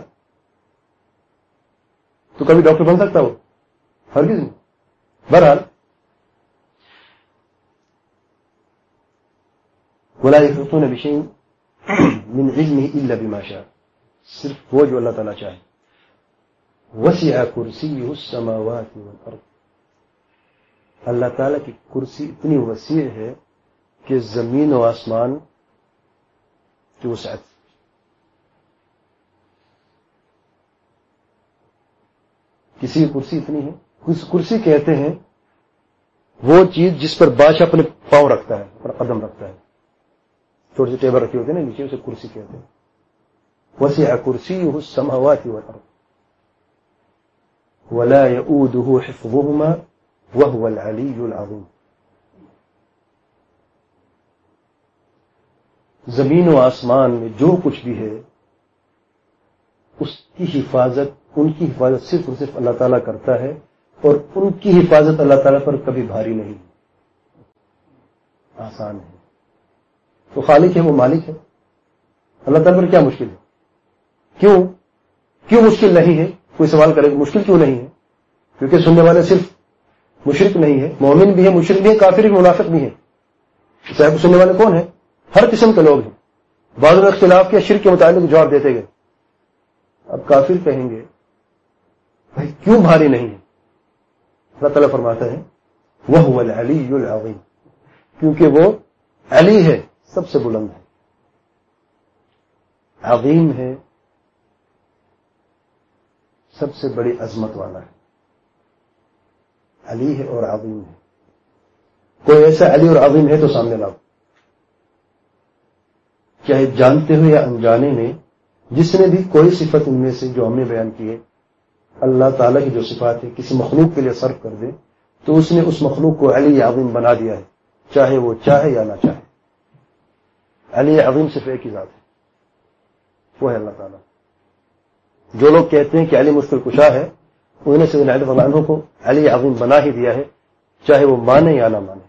تو کبھی ڈاکٹر بن سکتا ہو؟ ہرگز نہیں. بہرحال ولا يحيطون بشيء من علمه الا بما شاء، صرف وہ جو اللہ تعالیٰ چاہے. وسع کرسیہ السماوات والارض، اللہ تعالیٰ کی کرسی اتنی وسیع ہے کہ زمین و آسمان کی وسعت. کسی کی کرسی اتنی ہے، کرسی کہتے ہیں وہ چیز جس پر بادشاہ اپنے پاؤں رکھتا ہے، اپنا قدم رکھتا ہے. چھوٹی سی ٹیبل رکھی ہوتی ہے نا نیچے، اسے کرسی کہتے ہیں. وسع کرسیہ السماوات والارض ولا يؤوده حفظهما وهو العلی العظیم. زمین و آسمان میں جو کچھ بھی ہے اس کی حفاظت، ان کی حفاظت صرف اور صرف اللہ تعالیٰ کرتا ہے، اور ان کی حفاظت اللہ تعالیٰ پر کبھی بھاری نہیں، آسان ہے. تو خالق ہے، وہ مالک ہے. اللہ تعالیٰ پر کیا مشکل ہے؟ کیوں مشکل نہیں ہے؟ کوئی سوال کرے کہ مشکل کیوں نہیں ہے؟ کیونکہ سننے والے صرف مشرک نہیں ہے، مومن بھی ہے، مشرک بھی ہے، کافر بھی، منافق بھی ہے. صاحب سننے والے کون ہیں؟ ہر قسم کے لوگ ہیں. بعض لوگ اختلاف کے شرک کے متعلق جواب دیتے گئے. اب کافر کہیں گے بھائی کیوں بھاری نہیں ہے؟ اللہ تعالیٰ فرماتا ہے وَهُوَ الْعَلِيُّ الْعَظِيمُ، کیونکہ وہ علی ہے، سب سے بلند ہے، عظیم ہے، سب سے بڑی عظمت والا ہے. علی ہے اور عظیم ہے. کوئی ایسا علی اور عظیم ہے تو سامنے لاؤ، چاہے جانتے ہوئے یا انجانے میں. جس نے بھی کوئی صفت ان میں سے جو ہم نے بیان کی ہے، اللہ تعالیٰ کی جو صفات ہے کسی مخلوق کے لیے صرف کر دے تو اس نے اس مخلوق کو علی عظیم بنا دیا ہے، چاہے وہ چاہے یا نہ چاہے. علی عظیم صرف ایک ہی ذات ہے، وہ ہے اللہ تعالیٰ. جو لوگ کہتے ہیں کہ علی مشکل کشا ہے، انہوں نے سیدنا علی رضی اللہ عنہ کو علی عظیم بنا ہی دیا ہے، چاہے وہ مانے یا نہ مانے۔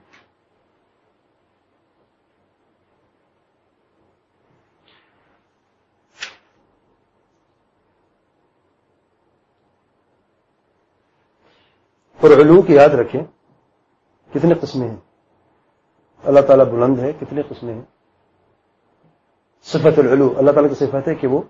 اور علو کی یاد رکھیں کتنے قسمیں ہیں۔ اللہ تعالیٰ بلند ہے، کتنے قسمیں ہیں۔ صفت العلو، اللہ تعالیٰ کی صفت ہے کہ وہ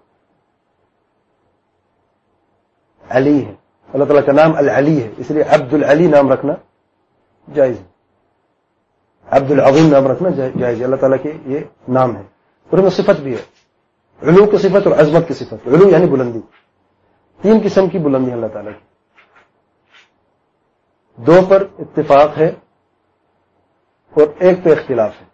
علی ہے، اللہ تعالیٰ کا نام العلی ہے، اس لیے عبد العلی نام رکھنا جائز ہے، عبد العظیم نام رکھنا جائز ہے، اللہ تعالیٰ کے یہ نام ہے، اور ان میں صفت بھی ہے، علو کی صفت اور عظمت کی صفت۔ علو یعنی بلندی، تین قسم کی بلندی ہے اللہ تعالیٰ کی، دو پر اتفاق ہے اور ایک پہ اختلاف ہے،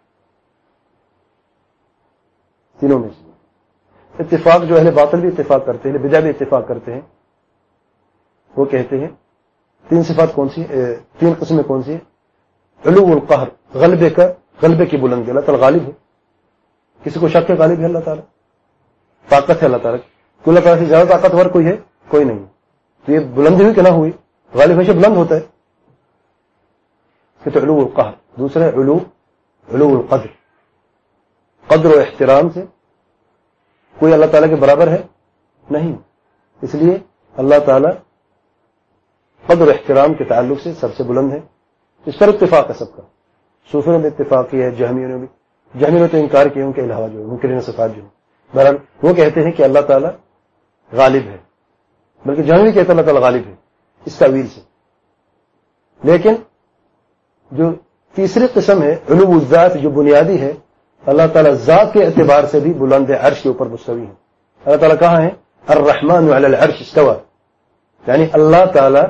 تینوں میں سے اتفاق جو اہل باطل بھی اتفاق کرتے ہیں، بدعہ بھی اتفاق کرتے ہیں، وہ کہتے ہیں تین صفات کون سی، تین قسمیں کون سی ہیں؟ علو القہر، غلبے کی بلندی، اللہ تعالیٰ غالب ہے، کسی کو شک کے غالب ہے اللہ تعالیٰ، طاقت ہے اللہ تعالیٰ کی، اللہ تعالیٰ سے زیادہ طاقتور کوئی ہے؟ کوئی نہیں، تو یہ بلندی ہوئی کہ نہ ہوئی، غالب ہمیشہ بلند ہوتا ہے، تو علو القہر۔ دوسرا علو القدر، قدر و احترام سے کوئی اللہ تعالیٰ کے برابر ہے نہیں، اس لیے اللہ تعالیٰ قدر و احترام کے تعلق سے سب سے بلند ہے، اس پر اتفاق ہے سب کا، صوفیوں نے اتفاق کیا ہے، جہمیوں نے بھی، جہمیوں نے تو انکار کیا ان کے علاوہ جو منکرین صفات جو بہرحال وہ کہتے ہیں کہ اللہ تعالیٰ غالب ہے، بلکہ جہمی کہتے ہیں اللہ تعالیٰ غالب ہے اس تعویل سے۔ لیکن جو تیسری قسم ہے علو الذات، جو بنیادی ہے، اللہ تعالیٰ ذات کے اعتبار سے بھی بلند ہے، عرش کے اوپر مستوی ہے۔ اللہ تعالیٰ کہاں ہے؟ الرحمن علی العرش استوى، یعنی اللہ تعالیٰ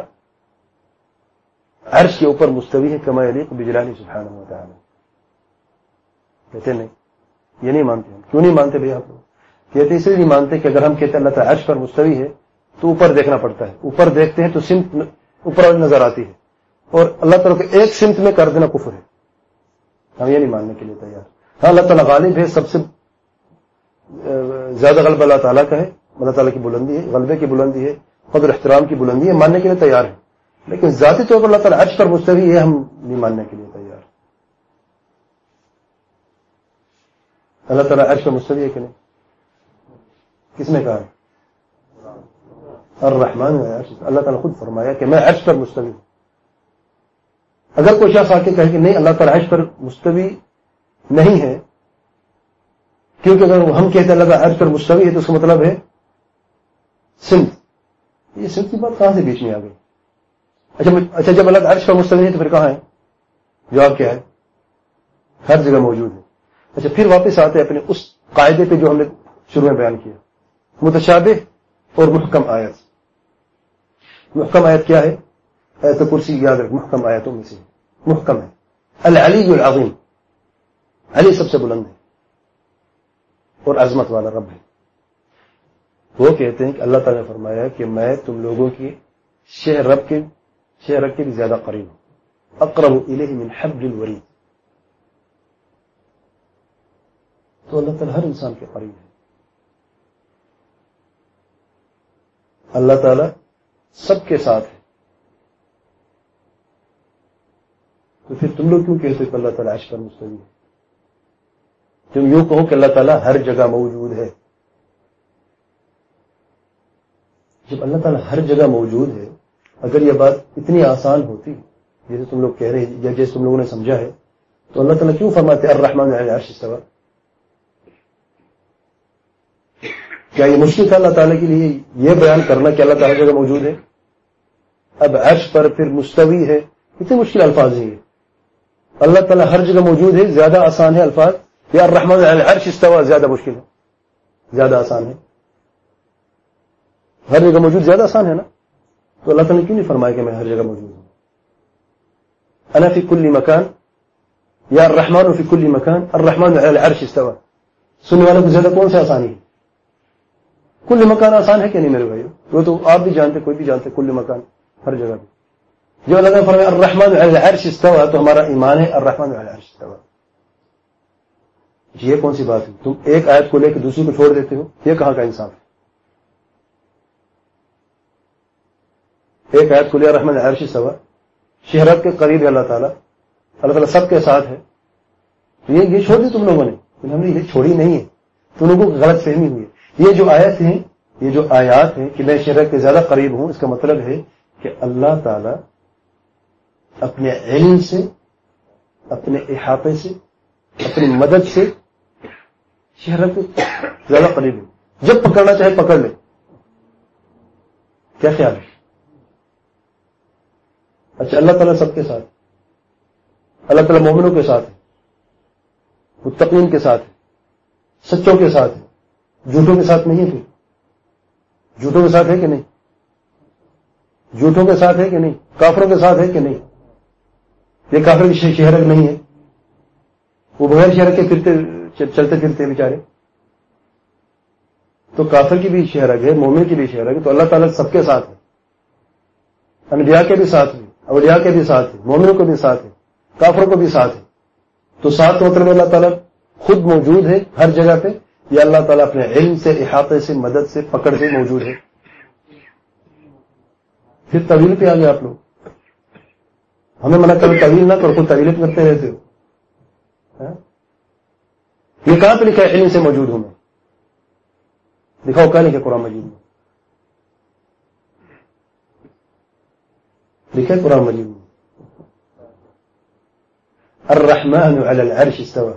عرش کے اوپر مستوی ہے، کما یلیق بجلالہ سبحانہ وتعالی۔ کہتے نہیں، یہ نہیں مانتے ہم۔ کیوں نہیں مانتے بھائی آپ لوگ؟ کہتے اس لیے نہیں مانتے کہ اگر ہم کہتے ہیں اللہ تعالیٰ عرش پر مستوی ہے تو اوپر دیکھنا پڑتا ہے، اوپر دیکھتے ہیں تو سمت اوپر والی نظر آتی ہے، اور اللہ تعالیٰ کو ایک سمت میں کر دینا کفر ہے، ہم یہ نہیں ماننے کے لیے تیار۔ ہاں اللہ تعالیٰ غالب ہے، سب سے زیادہ غلبہ اللہ تعالیٰ کا ہے، اللہ تعالیٰ کی بلندی ہے، غلبے کی بلندی ہے، قدر احترام کی بلندی ہے، ماننے کے لیے تیار ہے، لیکن ذاتی طور پر اللہ تعالیٰ عرش پر مستوی ہے ہم نہیں ماننے کے لیے تیار۔ اللہ تعالیٰ عرش پر مستوی ہے کہ نہیں؟ کس نے کہا؟ الرحمن عرش، اللہ تعالیٰ خود فرمایا کہ میں عرش پر مستوی ہوں۔ اگر کوئی شخص آ کے کہے کہ نہیں اللہ تعالیٰ عرش پر مستوی نہیں ہے، کیونکہ اگر ہم کہتے ہیں اللہ تعالیٰ عرش پر مستوی ہے تو اس کا مطلب ہے سمت، یہ سمت کی بات کہاں سے بیچ میں آ گئی؟ اچھا جب اللہ عرش پر مستوی ہے تو پھر کہاں ہے؟ جواب کیا ہے؟ ہر جگہ موجود ہے۔ اچھا پھر واپس آتے ہیں اپنے اس قاعدے پہ جو ہم نے شروع میں بیان کیا، متشابہ اور محکم آیت۔ محکم آیت کیا ہے؟ آیت کرسی یاد رکھ، محکم آیتوں میں سے محکم ہے العلی العظیم، علی سب سے بلند ہے اور عظمت والا رب ہے۔ وہ کہتے ہیں کہ اللہ تعالیٰ نے فرمایا کہ میں تم لوگوں کی رب کے بھی زیادہ قریب ہوں، اقرب الیہ من حبل الورید، تو اللہ تعالیٰ ہر انسان کے قریب ہے، اللہ تعالیٰ سب کے ساتھ ہے، تو پھر تم لوگ کیوں کہتے ہو کہ اللہ تعالیٰ عرش پر مستوی ہے؟ تم یوں کہو کہ اللہ تعالیٰ ہر جگہ موجود ہے۔ جب اللہ تعالیٰ ہر جگہ موجود ہے، اگر یہ بات اتنی آسان ہوتی جیسے تم لوگ کہہ رہے ہیں یا جیسے تم لوگوں نے سمجھا ہے، تو اللہ تعالیٰ کیوں فرماتے الرحمن علی العرش استوى؟ کیا یہ مشکل تھا اللہ تعالیٰ کے لیے یہ بیان کرنا کہ اللہ تعالیٰ جگہ موجود ہے؟ اب عرش پر پھر مستوی ہے، اتنے مشکل الفاظ ہیں یہ۔ اللہ تعالیٰ ہر جگہ موجود ہے، زیادہ آسان ہے الفاظ، یا الرحمن علی العرش استوى زیادہ مشکل ہے؟ زیادہ آسان ہے، ہر جگہ موجود زیادہ آسان ہے نا، تو اللہ تعالیٰ نے کیوں نہیں فرمایا کہ میں ہر جگہ موجود ہوں؟ انا فی کل مکان یا الرحمن فی کل مکان، الرحمن علی العرش استوى، سننے والوں کو زیادہ کون سے آسانی ہے؟ کل مکان آسان ہے کہ نہیں میرے بھائی؟ وہ تو آپ بھی جانتے، کوئی بھی جانتے، کل مکان ہر جگہ بھی۔ جو اللہ نے فرمایا الرحمن علی العرش استوى، تو ہمارا ایمان ہے الرحمن علی العرش استوى۔ یہ کون سی بات ہے؟ تم ایک آیت کو لے کے دوسری کو چھوڑ دیتے ہو، یہ کہاں کا انصاف ہے؟ ایک آیت کل الرحمن عرش استوى، شہرت کے قریب ہے اللہ تعالیٰ سب کے ساتھ ہے. یہ چھوڑ دی تم لوگوں نے. ہم نے یہ چھوڑی نہیں ہے، تم لوگوں کو غلط فہمی ہوئی ہے. یہ جو آیت ہیں، یہ جو آیات ہیں کہ میں شہرت کے زیادہ قریب ہوں، اس کا مطلب ہے کہ اللہ تعالیٰ اپنے علم سے، اپنے احاطے سے، اپنی مدد سے شہرت کے زیادہ قریب ہے. جب پکڑنا چاہے پکڑ لے. کیا خیال ہے؟ اچھا، اللہ تعالیٰ سب کے ساتھ، اللہ تعالیٰ مومنوں کے ساتھ ہے، متقین کے ساتھ ہے، سچوں کے ساتھ ہے، جھوٹوں کے ساتھ نہیں ہے. پھر جھوٹوں کے ساتھ ہے کہ نہیں؟ جھوٹوں کے ساتھ ہے کہ نہیں؟ کافروں کے ساتھ ہے کہ نہیں؟ یہ کافر کی شہرت نہیں ہے، وہ بغیر شہرت کے چلتے پھرتے بیچارے. تو کافر کی بھی شہرت ہے، مومن کی بھی شہرت ہے. تو اللہ تعالیٰ سب کے ساتھ ہے، انبیاء کے بھی ساتھ ہے، اولیاء کے بھی ساتھ ہے، مومنوں کو بھی ساتھ ہے، کافروں کو بھی ساتھ ہے. تو ساتھ کا مطلب اللہ تعالیٰ خود موجود ہے ہر جگہ پہ، یا اللہ تعالیٰ اپنے علم سے، احاطے سے، مدد سے، پکڑ سے موجود ہے. پھر طویل پہ آ گئے آپ لوگ. ہمیں منع کرو طویل نہ کرو، خود طویل کرتے رہتے ہو. یہ کہاں پہ لکھا ہے علم سے موجود ہوں میں؟ دکھاؤ کہاں لکھا قرآن مجید میں؟ لکھا ہے قرآن مجید میں الرحمن علی العرش استوى.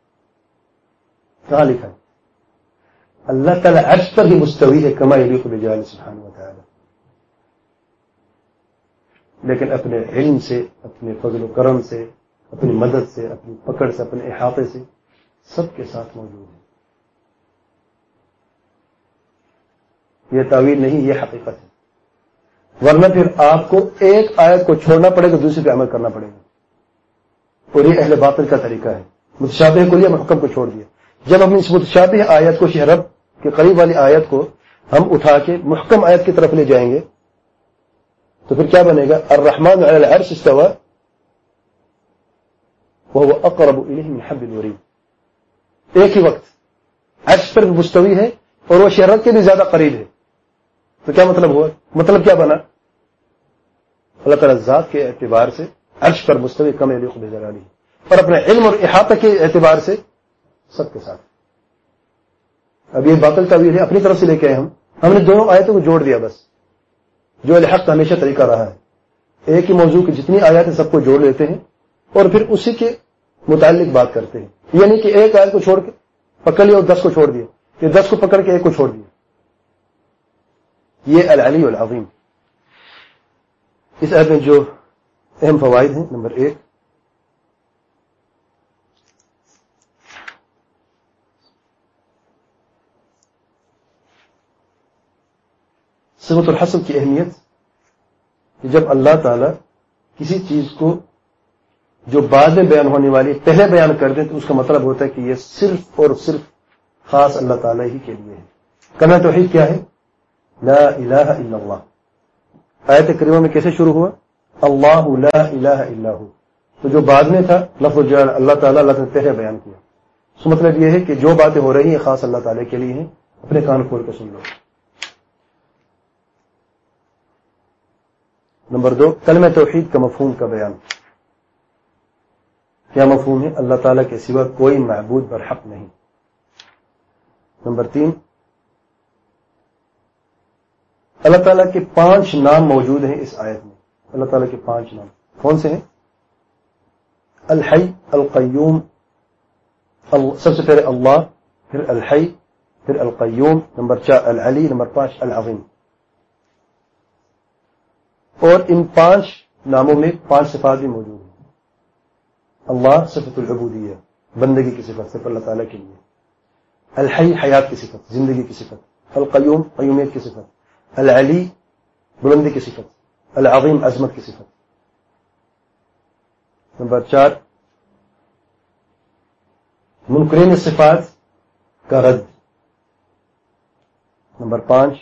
کہاں لکھا ہے؟ اللہ تعالیٰ عرش پر ہی مستوی ہے، کما یلیق بجلالہ سبحانہ وتعالی. لیکن اپنے علم سے، اپنے فضل و کرم سے، اپنی مدد سے، اپنی پکڑ سے، اپنے احاطے سے سب کے ساتھ موجود ہے. یہ تعویل نہیں، یہ حقیقت ہے. ورنہ پھر آپ کو ایک آیت کو چھوڑنا پڑے گا، دوسری پہ عمل کرنا پڑے گا. اور یہ اہل باطل کا طریقہ ہے. متشابہ کلیہ محکم کو چھوڑ دیا. جب ہم اس متشابہ آیت کو، شہرت کے قریب والی آیت کو ہم اٹھا کے محکم آیت کی طرف لے جائیں گے تو پھر کیا بنے گا؟ الرحمن علی العرش استوى وهو اقرب الیہ من حبل الورید. ایک ہی وقت عرش پر مستوی ہے اور وہ شہرت کے بھی زیادہ قریب ہے. تو کیا مطلب ہوا؟ مطلب کیا بنا؟ اللہ تعالیٰ ذات کے اعتبار سے عرش پر مستوی کم یلیق بجلالہ، اور اپنے علم اور احاطہ کے اعتبار سے سب کے ساتھ. اب یہ باطل تعویل ہے، اپنی طرف سے لے کے آئے ہم نے دونوں آیتوں کو جوڑ دیا. بس جو الحق کا ہمیشہ طریقہ رہا ہے، ایک ہی موضوع کی جتنی آیات ہیں سب کو جوڑ لیتے ہیں اور پھر اسی کے متعلق بات کرتے ہیں. یعنی کہ ایک آیت کو چھوڑ کے پکڑ لیا اور 10 کو چھوڑ دیا، یہ 10 کو پکڑ کے ایک کو چھوڑ دیا. یہ العلی العظیم. اس آیت میں جو اہم فوائد ہیں، نمبر 1، صفت الحصر کی اہمیت، کہ جب اللہ تعالیٰ کسی چیز کو جو بعد میں بیان ہونے والی پہلے بیان کر دیں تو اس کا مطلب ہوتا ہے کہ یہ صرف اور صرف خاص اللہ تعالیٰ ہی کے لیے ہے. کلمہ توحید کیا ہے؟ لا الہ الا اللہ. آیت کریمہ میں کیسے شروع ہوا؟ اللہ لا الہ الا ہو. تو جو بعد میں تھا لفظ جلال اللہ تعالیٰ، اللہ نے پہلے بیان کیا. اس کا مطلب یہ ہے کہ جو باتیں ہو رہی ہیں خاص اللہ تعالیٰ کے لیے ہیں. اپنے کان کھول کے سن لو. نمبر 2، کلمہ توحید کا مفہوم کا بیان. کیا مفہوم ہے؟ اللہ تعالیٰ کے سوا کوئی معبود برحق نہیں. نمبر 3، اللہ تعالیٰ کے 5 نام موجود ہیں اس آیت میں. اللہ تعالیٰ کے 5 نام کون سے ہیں؟ الحی، القیوم، سب سے پہلے اللہ، پھر الحی، پھر القیوم، نمبر 4 العلی، نمبر 5 العظیم. اور ان 5 ناموں میں 5 صفات بھی موجود ہیں. اللہ صفت العبودیہ، بندگی کی صفت، صرف اللہ تعالیٰ کے لیے. الحی، حیات کی صفت، زندگی کی صفت. القیوم، قیومیت کی صفت. العلی، بلندی کی صفت. العظیم، عظمت کی صفت. نمبر 4 منکرین صفات کا رد. نمبر 5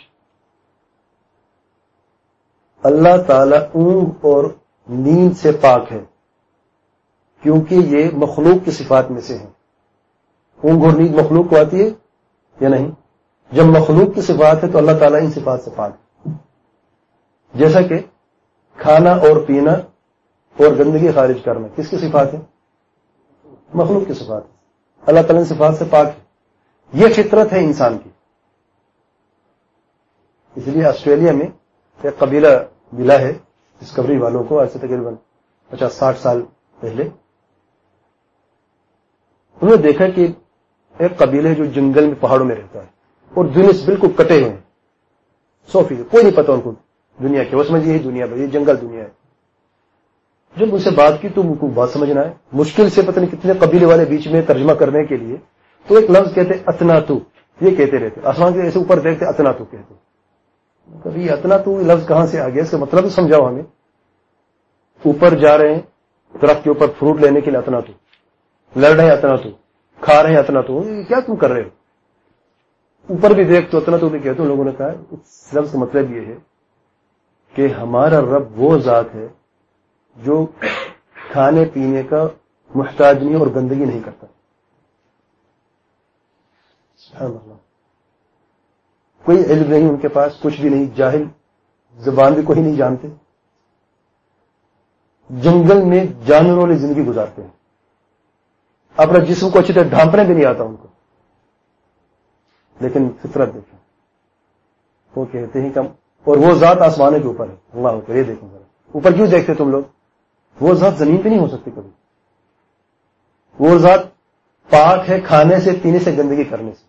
اللہ تعالیٰ اونگ اور نیند سے پاک ہے، کیونکہ یہ مخلوق کی صفات میں سے ہیں. اونگ اور نیند مخلوق کو آتی ہے یا نہیں؟ جب مخلوق کی صفات ہے تو اللہ تعالیٰ ان صفات سے پاک ہے. جیسا کہ کھانا اور پینا اور گندگی خارج کرنا کس کی صفات ہے؟ مخلوق کی صفات ہے. اللہ تعالیٰ نے صفات سے پاک ہے. یہ فطرت ہے انسان کی. اس لیے آسٹریلیا میں ایک قبیلہ ملا ہے ڈسکوری والوں کو آج سے تقریباً 50-60 سال پہلے. انہوں نے دیکھا کہ ایک قبیلہ ہے جو جنگل میں پہاڑوں میں رہتا ہے اور دنیا سے بالکل کٹے ہوئے ہیں 100%. کوئی نہیں پتا ان کو دنیا کی. وہ سمجھیے یہ دنیا بھائی یہ جنگل دنیا ہے. جب ان سے بات کی تو ان کو بات سمجھنا ہے مشکل سے پتہ نہیں کتنے قبیلے والے بیچ میں ترجمہ کرنے کے لیے تو ایک لفظ کہتے اتنا تو یہ کہتے رہتے آسمان کے ایسے اوپر دیکھتے اتنا تو کہتے. کبھی اتنا تو لفظ کہاں سے آ گیا اس کا مطلب سمجھاؤ ہمیں. اوپر جا رہے ہیں درخت کے اوپر فروٹ لینے کے لیے اتنا تو, لڑ رہے ہیں اتنا تو, کھا رہے ہیں اتنا تو, کیا تم کر رہے ہو؟ اوپر بھی دیکھ تو اتنا تو بھی کہتے. لوگوں نے کہا اس لفظ کا مطلب یہ ہے کہ ہمارا رب وہ ذات ہے جو کھانے پینے کا محتاج نہیں اور گندگی نہیں کرتا. سبحان اللہ. کوئی علم نہیں ان کے پاس, کچھ بھی نہیں, جاہل, زبان بھی کوئی نہیں جانتے, جنگل میں جانوروں والی زندگی گزارتے ہیں. اپنا جسم کو اچھی طرح ڈھانپنے بھی نہیں آتا ان کو. لیکن فطرت دیکھیں, وہ کہتے ہیں کہ اور وہ ذات آسمانوں کے اوپر ہے. اللہ اکبر. یہ دیکھیں ذرا اوپر کیوں دیکھتے تم لوگ؟ وہ ذات زمین پہ نہیں ہو سکتی کبھی. وہ ذات پاک ہے کھانے سے, پینے سے, گندگی کرنے سے.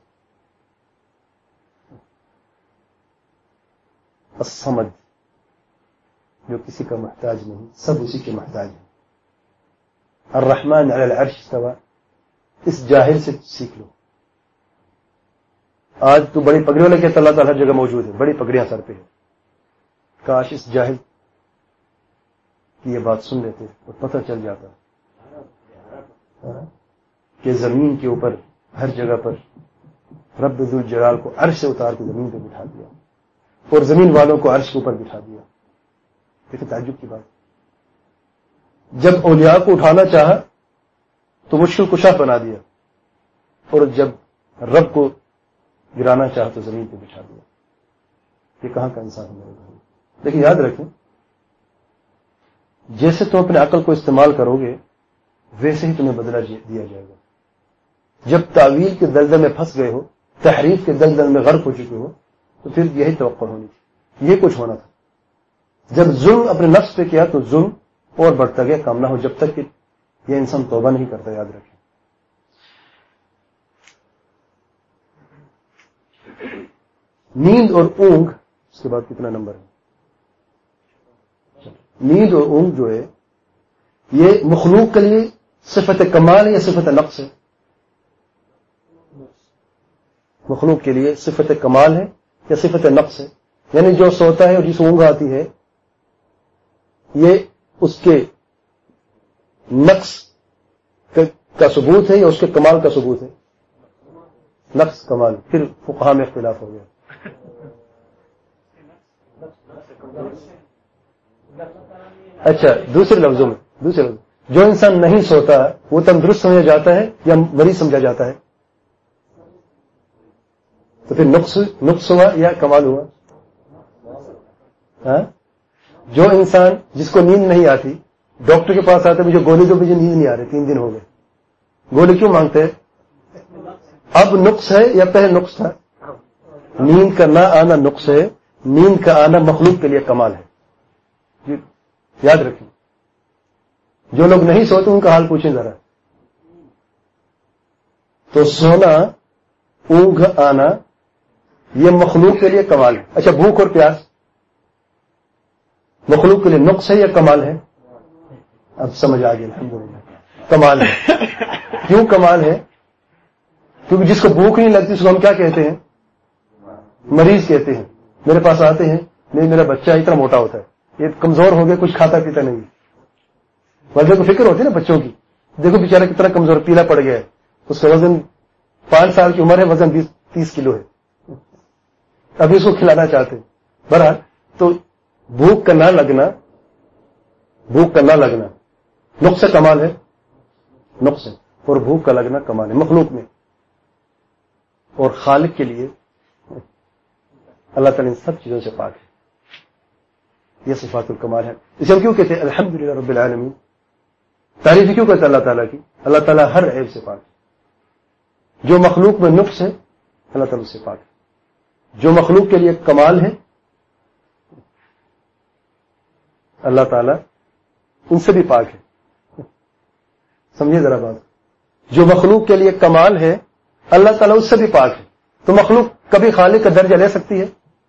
الصمد جو کسی کا محتاج نہیں, سب اسی کے محتاج ہیں. الرحمن علی العرش استوى. اس جاہل سے سیکھ لو. آج تو بڑی پگڑیوں لے کے اللہ تعالیٰ ہر جگہ موجود ہے, بڑی پگڑیاں سر پہ ہے. کاش اس جاہل کی یہ بات سن لیتے اور پتہ چل جاتا کہ زمین کے اوپر ہر جگہ پر رب ذوالجلال کو عرش سے اتار کے زمین پہ بٹھا دیا اور زمین والوں کو عرش کے اوپر بٹھا دیا. لیکن تعجب کی بات, جب اولیاء کو اٹھانا چاہا تو مشکل کشا بنا دیا اور جب رب کو گرانا چاہا تو زمین پہ بٹھا دیا. یہ کہاں کا انسان ہے؟ لیکن یاد رکھیں جیسے تم اپنے عقل کو استعمال کرو گے ویسے ہی تمہیں بدلہ دیا جائے گا. جب تعویل کے دلدل میں پھنس گئے ہو, تحریف کے دلدل میں غرق ہو چکے ہو, تو پھر یہی توقع ہونی تھی, یہ کچھ ہونا تھا. جب ظلم اپنے نفس پہ کیا تو ظلم اور بڑھتا گیا, کام نہ ہو جب تک کہ یہ انسان توبہ نہیں کرتا. یاد رکھیں نیند اور اونگ, اس کے بعد کتنا نمبر ہے؟ نیند اور اونگ جو ہے یہ مخلوق کے لیے صفت کمال ہے یا صفت نقص ہے؟ مخلوق کے لیے صفت کمال ہے یا صفت نقص ہے؟ یعنی جو سوتا ہے اور جس اونگ آتی ہے یہ اس کے نقص کا ثبوت ہے یا اس کے کمال کا ثبوت ہے؟ نقص کمال. پھر فقہا میں اختلاف ہو گیا. اچھا دوسرے لفظوں میں جو انسان نہیں سوتا وہ تندرست سمجھا جاتا ہے یا مریض سمجھا جاتا ہے؟ تو پھر نقص ہوا یا کمال ہوا؟ ہاں؟ جو انسان جس کو نیند نہیں آتی ڈاکٹر کے پاس آتا ہے مجھے گولی دو, مجھے نیند نہیں آ رہی, 3 دن ہو گئے, گولی کیوں مانگتے ہیں؟ اب نقص ہے یا پہلے نقص تھا؟ نیند کا نہ آنا نقص ہے, نیند کا آنا مخلوق کے لیے کمال ہے. یاد رکھیں جو لوگ نہیں سوتے ان کا حال پوچھیں ذرا. تو سونا, اونگ آنا یہ مخلوق کے لیے کمال ہے. اچھا بھوک اور پیاس مخلوق کے لیے نقص ہے یا کمال ہے؟ اب سمجھ آ گیا الحمدللہ کمال ہے. کیوں کمال ہے؟ کیونکہ جس کو بھوک نہیں لگتی اس کو ہم کیا کہتے ہیں؟ مریض کہتے ہیں. میرے پاس آتے ہیں نہیں میرا بچہ اتنا موٹا ہوتا ہے, یہ کمزور ہو گیا, کچھ کھاتا پیتا نہیں. والدہ کو فکر ہوتی ہے نا بچوں کی, دیکھو بیچارہ کتنا کمزور, پیلا پڑ گیا ہے, اس کا وزن 5 سال کی عمر ہے, وزن 30 کلو ہے, ابھی اس کو کھلانا چاہتے ہیں. بہرحال تو بھوک کا نہ لگنا نقص کمال ہے, نقص ہے, اور بھوک کا لگنا کمال ہے مخلوق میں. اور خالق کے لیے اللہ تعالیٰ ان سب چیزوں سے پاک ہے. یہ صفات الکمال ہے. اسے ہم کیوں کہتے ہیں الحمدللہ رب العالمین؟ تعریف کیوں کرتے ہیں اللہ تعالیٰ کی؟ اللہ تعالیٰ ہر عیب سے پاک ہے. جو مخلوق میں نقص ہے اللہ تعالیٰ سے پاک ہے. جو مخلوق کے لیے کمال ہے اللہ تعالیٰ ان سے بھی پاک ہے. سمجھے ذرا بات. جو مخلوق کے لیے کمال ہے اللہ تعالیٰ اس سے بھی پاک ہے. تو مخلوق کبھی خالق کا درجہ لے سکتی ہے؟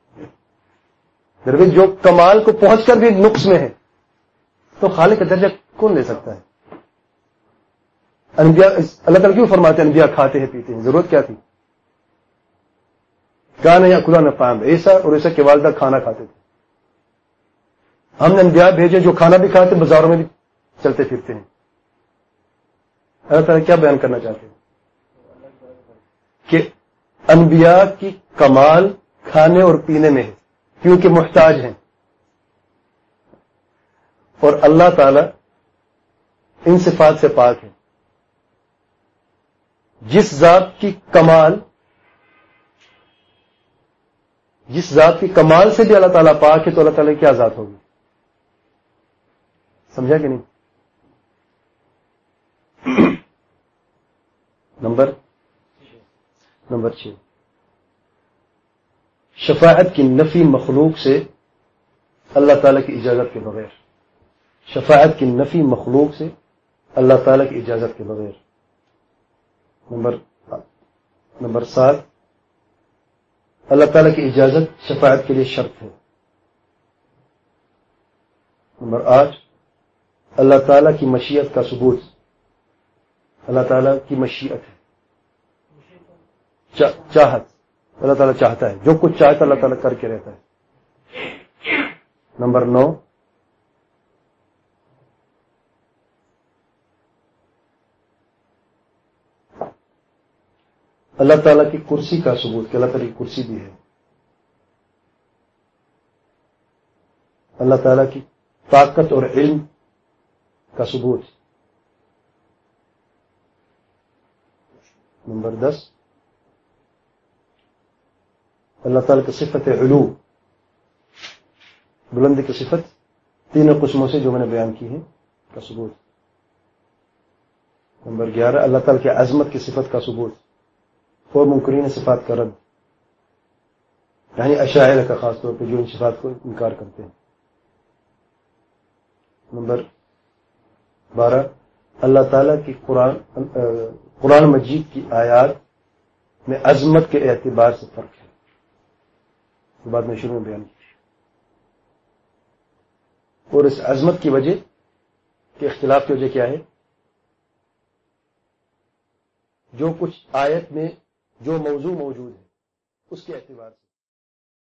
جو کمال کو پہنچ کر بھی نقص میں ہے تو خالق کا درجہ کون لے سکتا ہے؟ انبیاء اللہ تعالیٰ کیوں فرماتے ہیں انبیاء کھاتے ہیں پیتے ہیں؟ ضرورت کیا تھی؟ کہا نہیں اکلا نفام ایسا اور ایسا کہ والدہ کھانا کھاتے تھے. ہم نے انبیاء بھیجے جو کھانا بھی کھاتے بازاروں میں بھی چلتے پھرتے ہیں. اللہ تعالیٰ کیا بیان کرنا چاہتے ہیں؟ کہ انبیاء کی کمال کھانے اور پینے میں ہے کیونکہ محتاج ہیں، اور اللہ تعالی ان صفات سے پاک ہے. جس ذات کی کمال سے بھی اللہ تعالیٰ پاک ہے تو اللہ تعالیٰ کی کیا ذات ہوگی؟ سمجھا کہ نہیں؟ نمبر 6 شفاعت کی نفی مخلوق سے اللہ تعالیٰ کی اجازت کے بغیر. شفاعت کی نفی مخلوق سے اللہ تعالیٰ کی اجازت کے بغیر. نمبر 7 اللہ تعالیٰ کی اجازت شفاعت کے لیے شرط ہے. نمبر 8 اللہ تعالیٰ کی مشیت کا ثبوت. اللہ تعالیٰ کی مشیت ہے، چاہت. اللہ تعالیٰ چاہتا ہے، جو کچھ چاہتا اللہ تعالیٰ کر کے رہتا ہے. نمبر 9 اللہ تعالیٰ کی کرسی کا ثبوت کہ اللہ تعالیٰ کی کرسی بھی ہے. اللہ تعالیٰ کی طاقت اور علم کا ثبوت. نمبر 10 اللہ تعالیٰ کی صفت علو، بلندی کی صفت تینوں قسموں سے جو میں نے بیان کی ہے کا ثبوت. نمبر 11 اللہ تعالیٰ کی عظمت کی صفت کا ثبوت اور منکرین صفات کا رد، یعنی اشاعرہ کا خاص طور پہ جو ان صفات کو انکار کرتے ہیں. نمبر 12 اللہ تعالیٰ کی قرآن مجید کی آیات میں عظمت کے اعتبار سے فرق ہے. بعد میں شروع میں بیان کی، اور اس عظمت کی وجہ کے اختلاف کی وجہ کیا ہے؟ جو کچھ آیت میں جو موضوع موجود ہے اس کے اعتبار سے.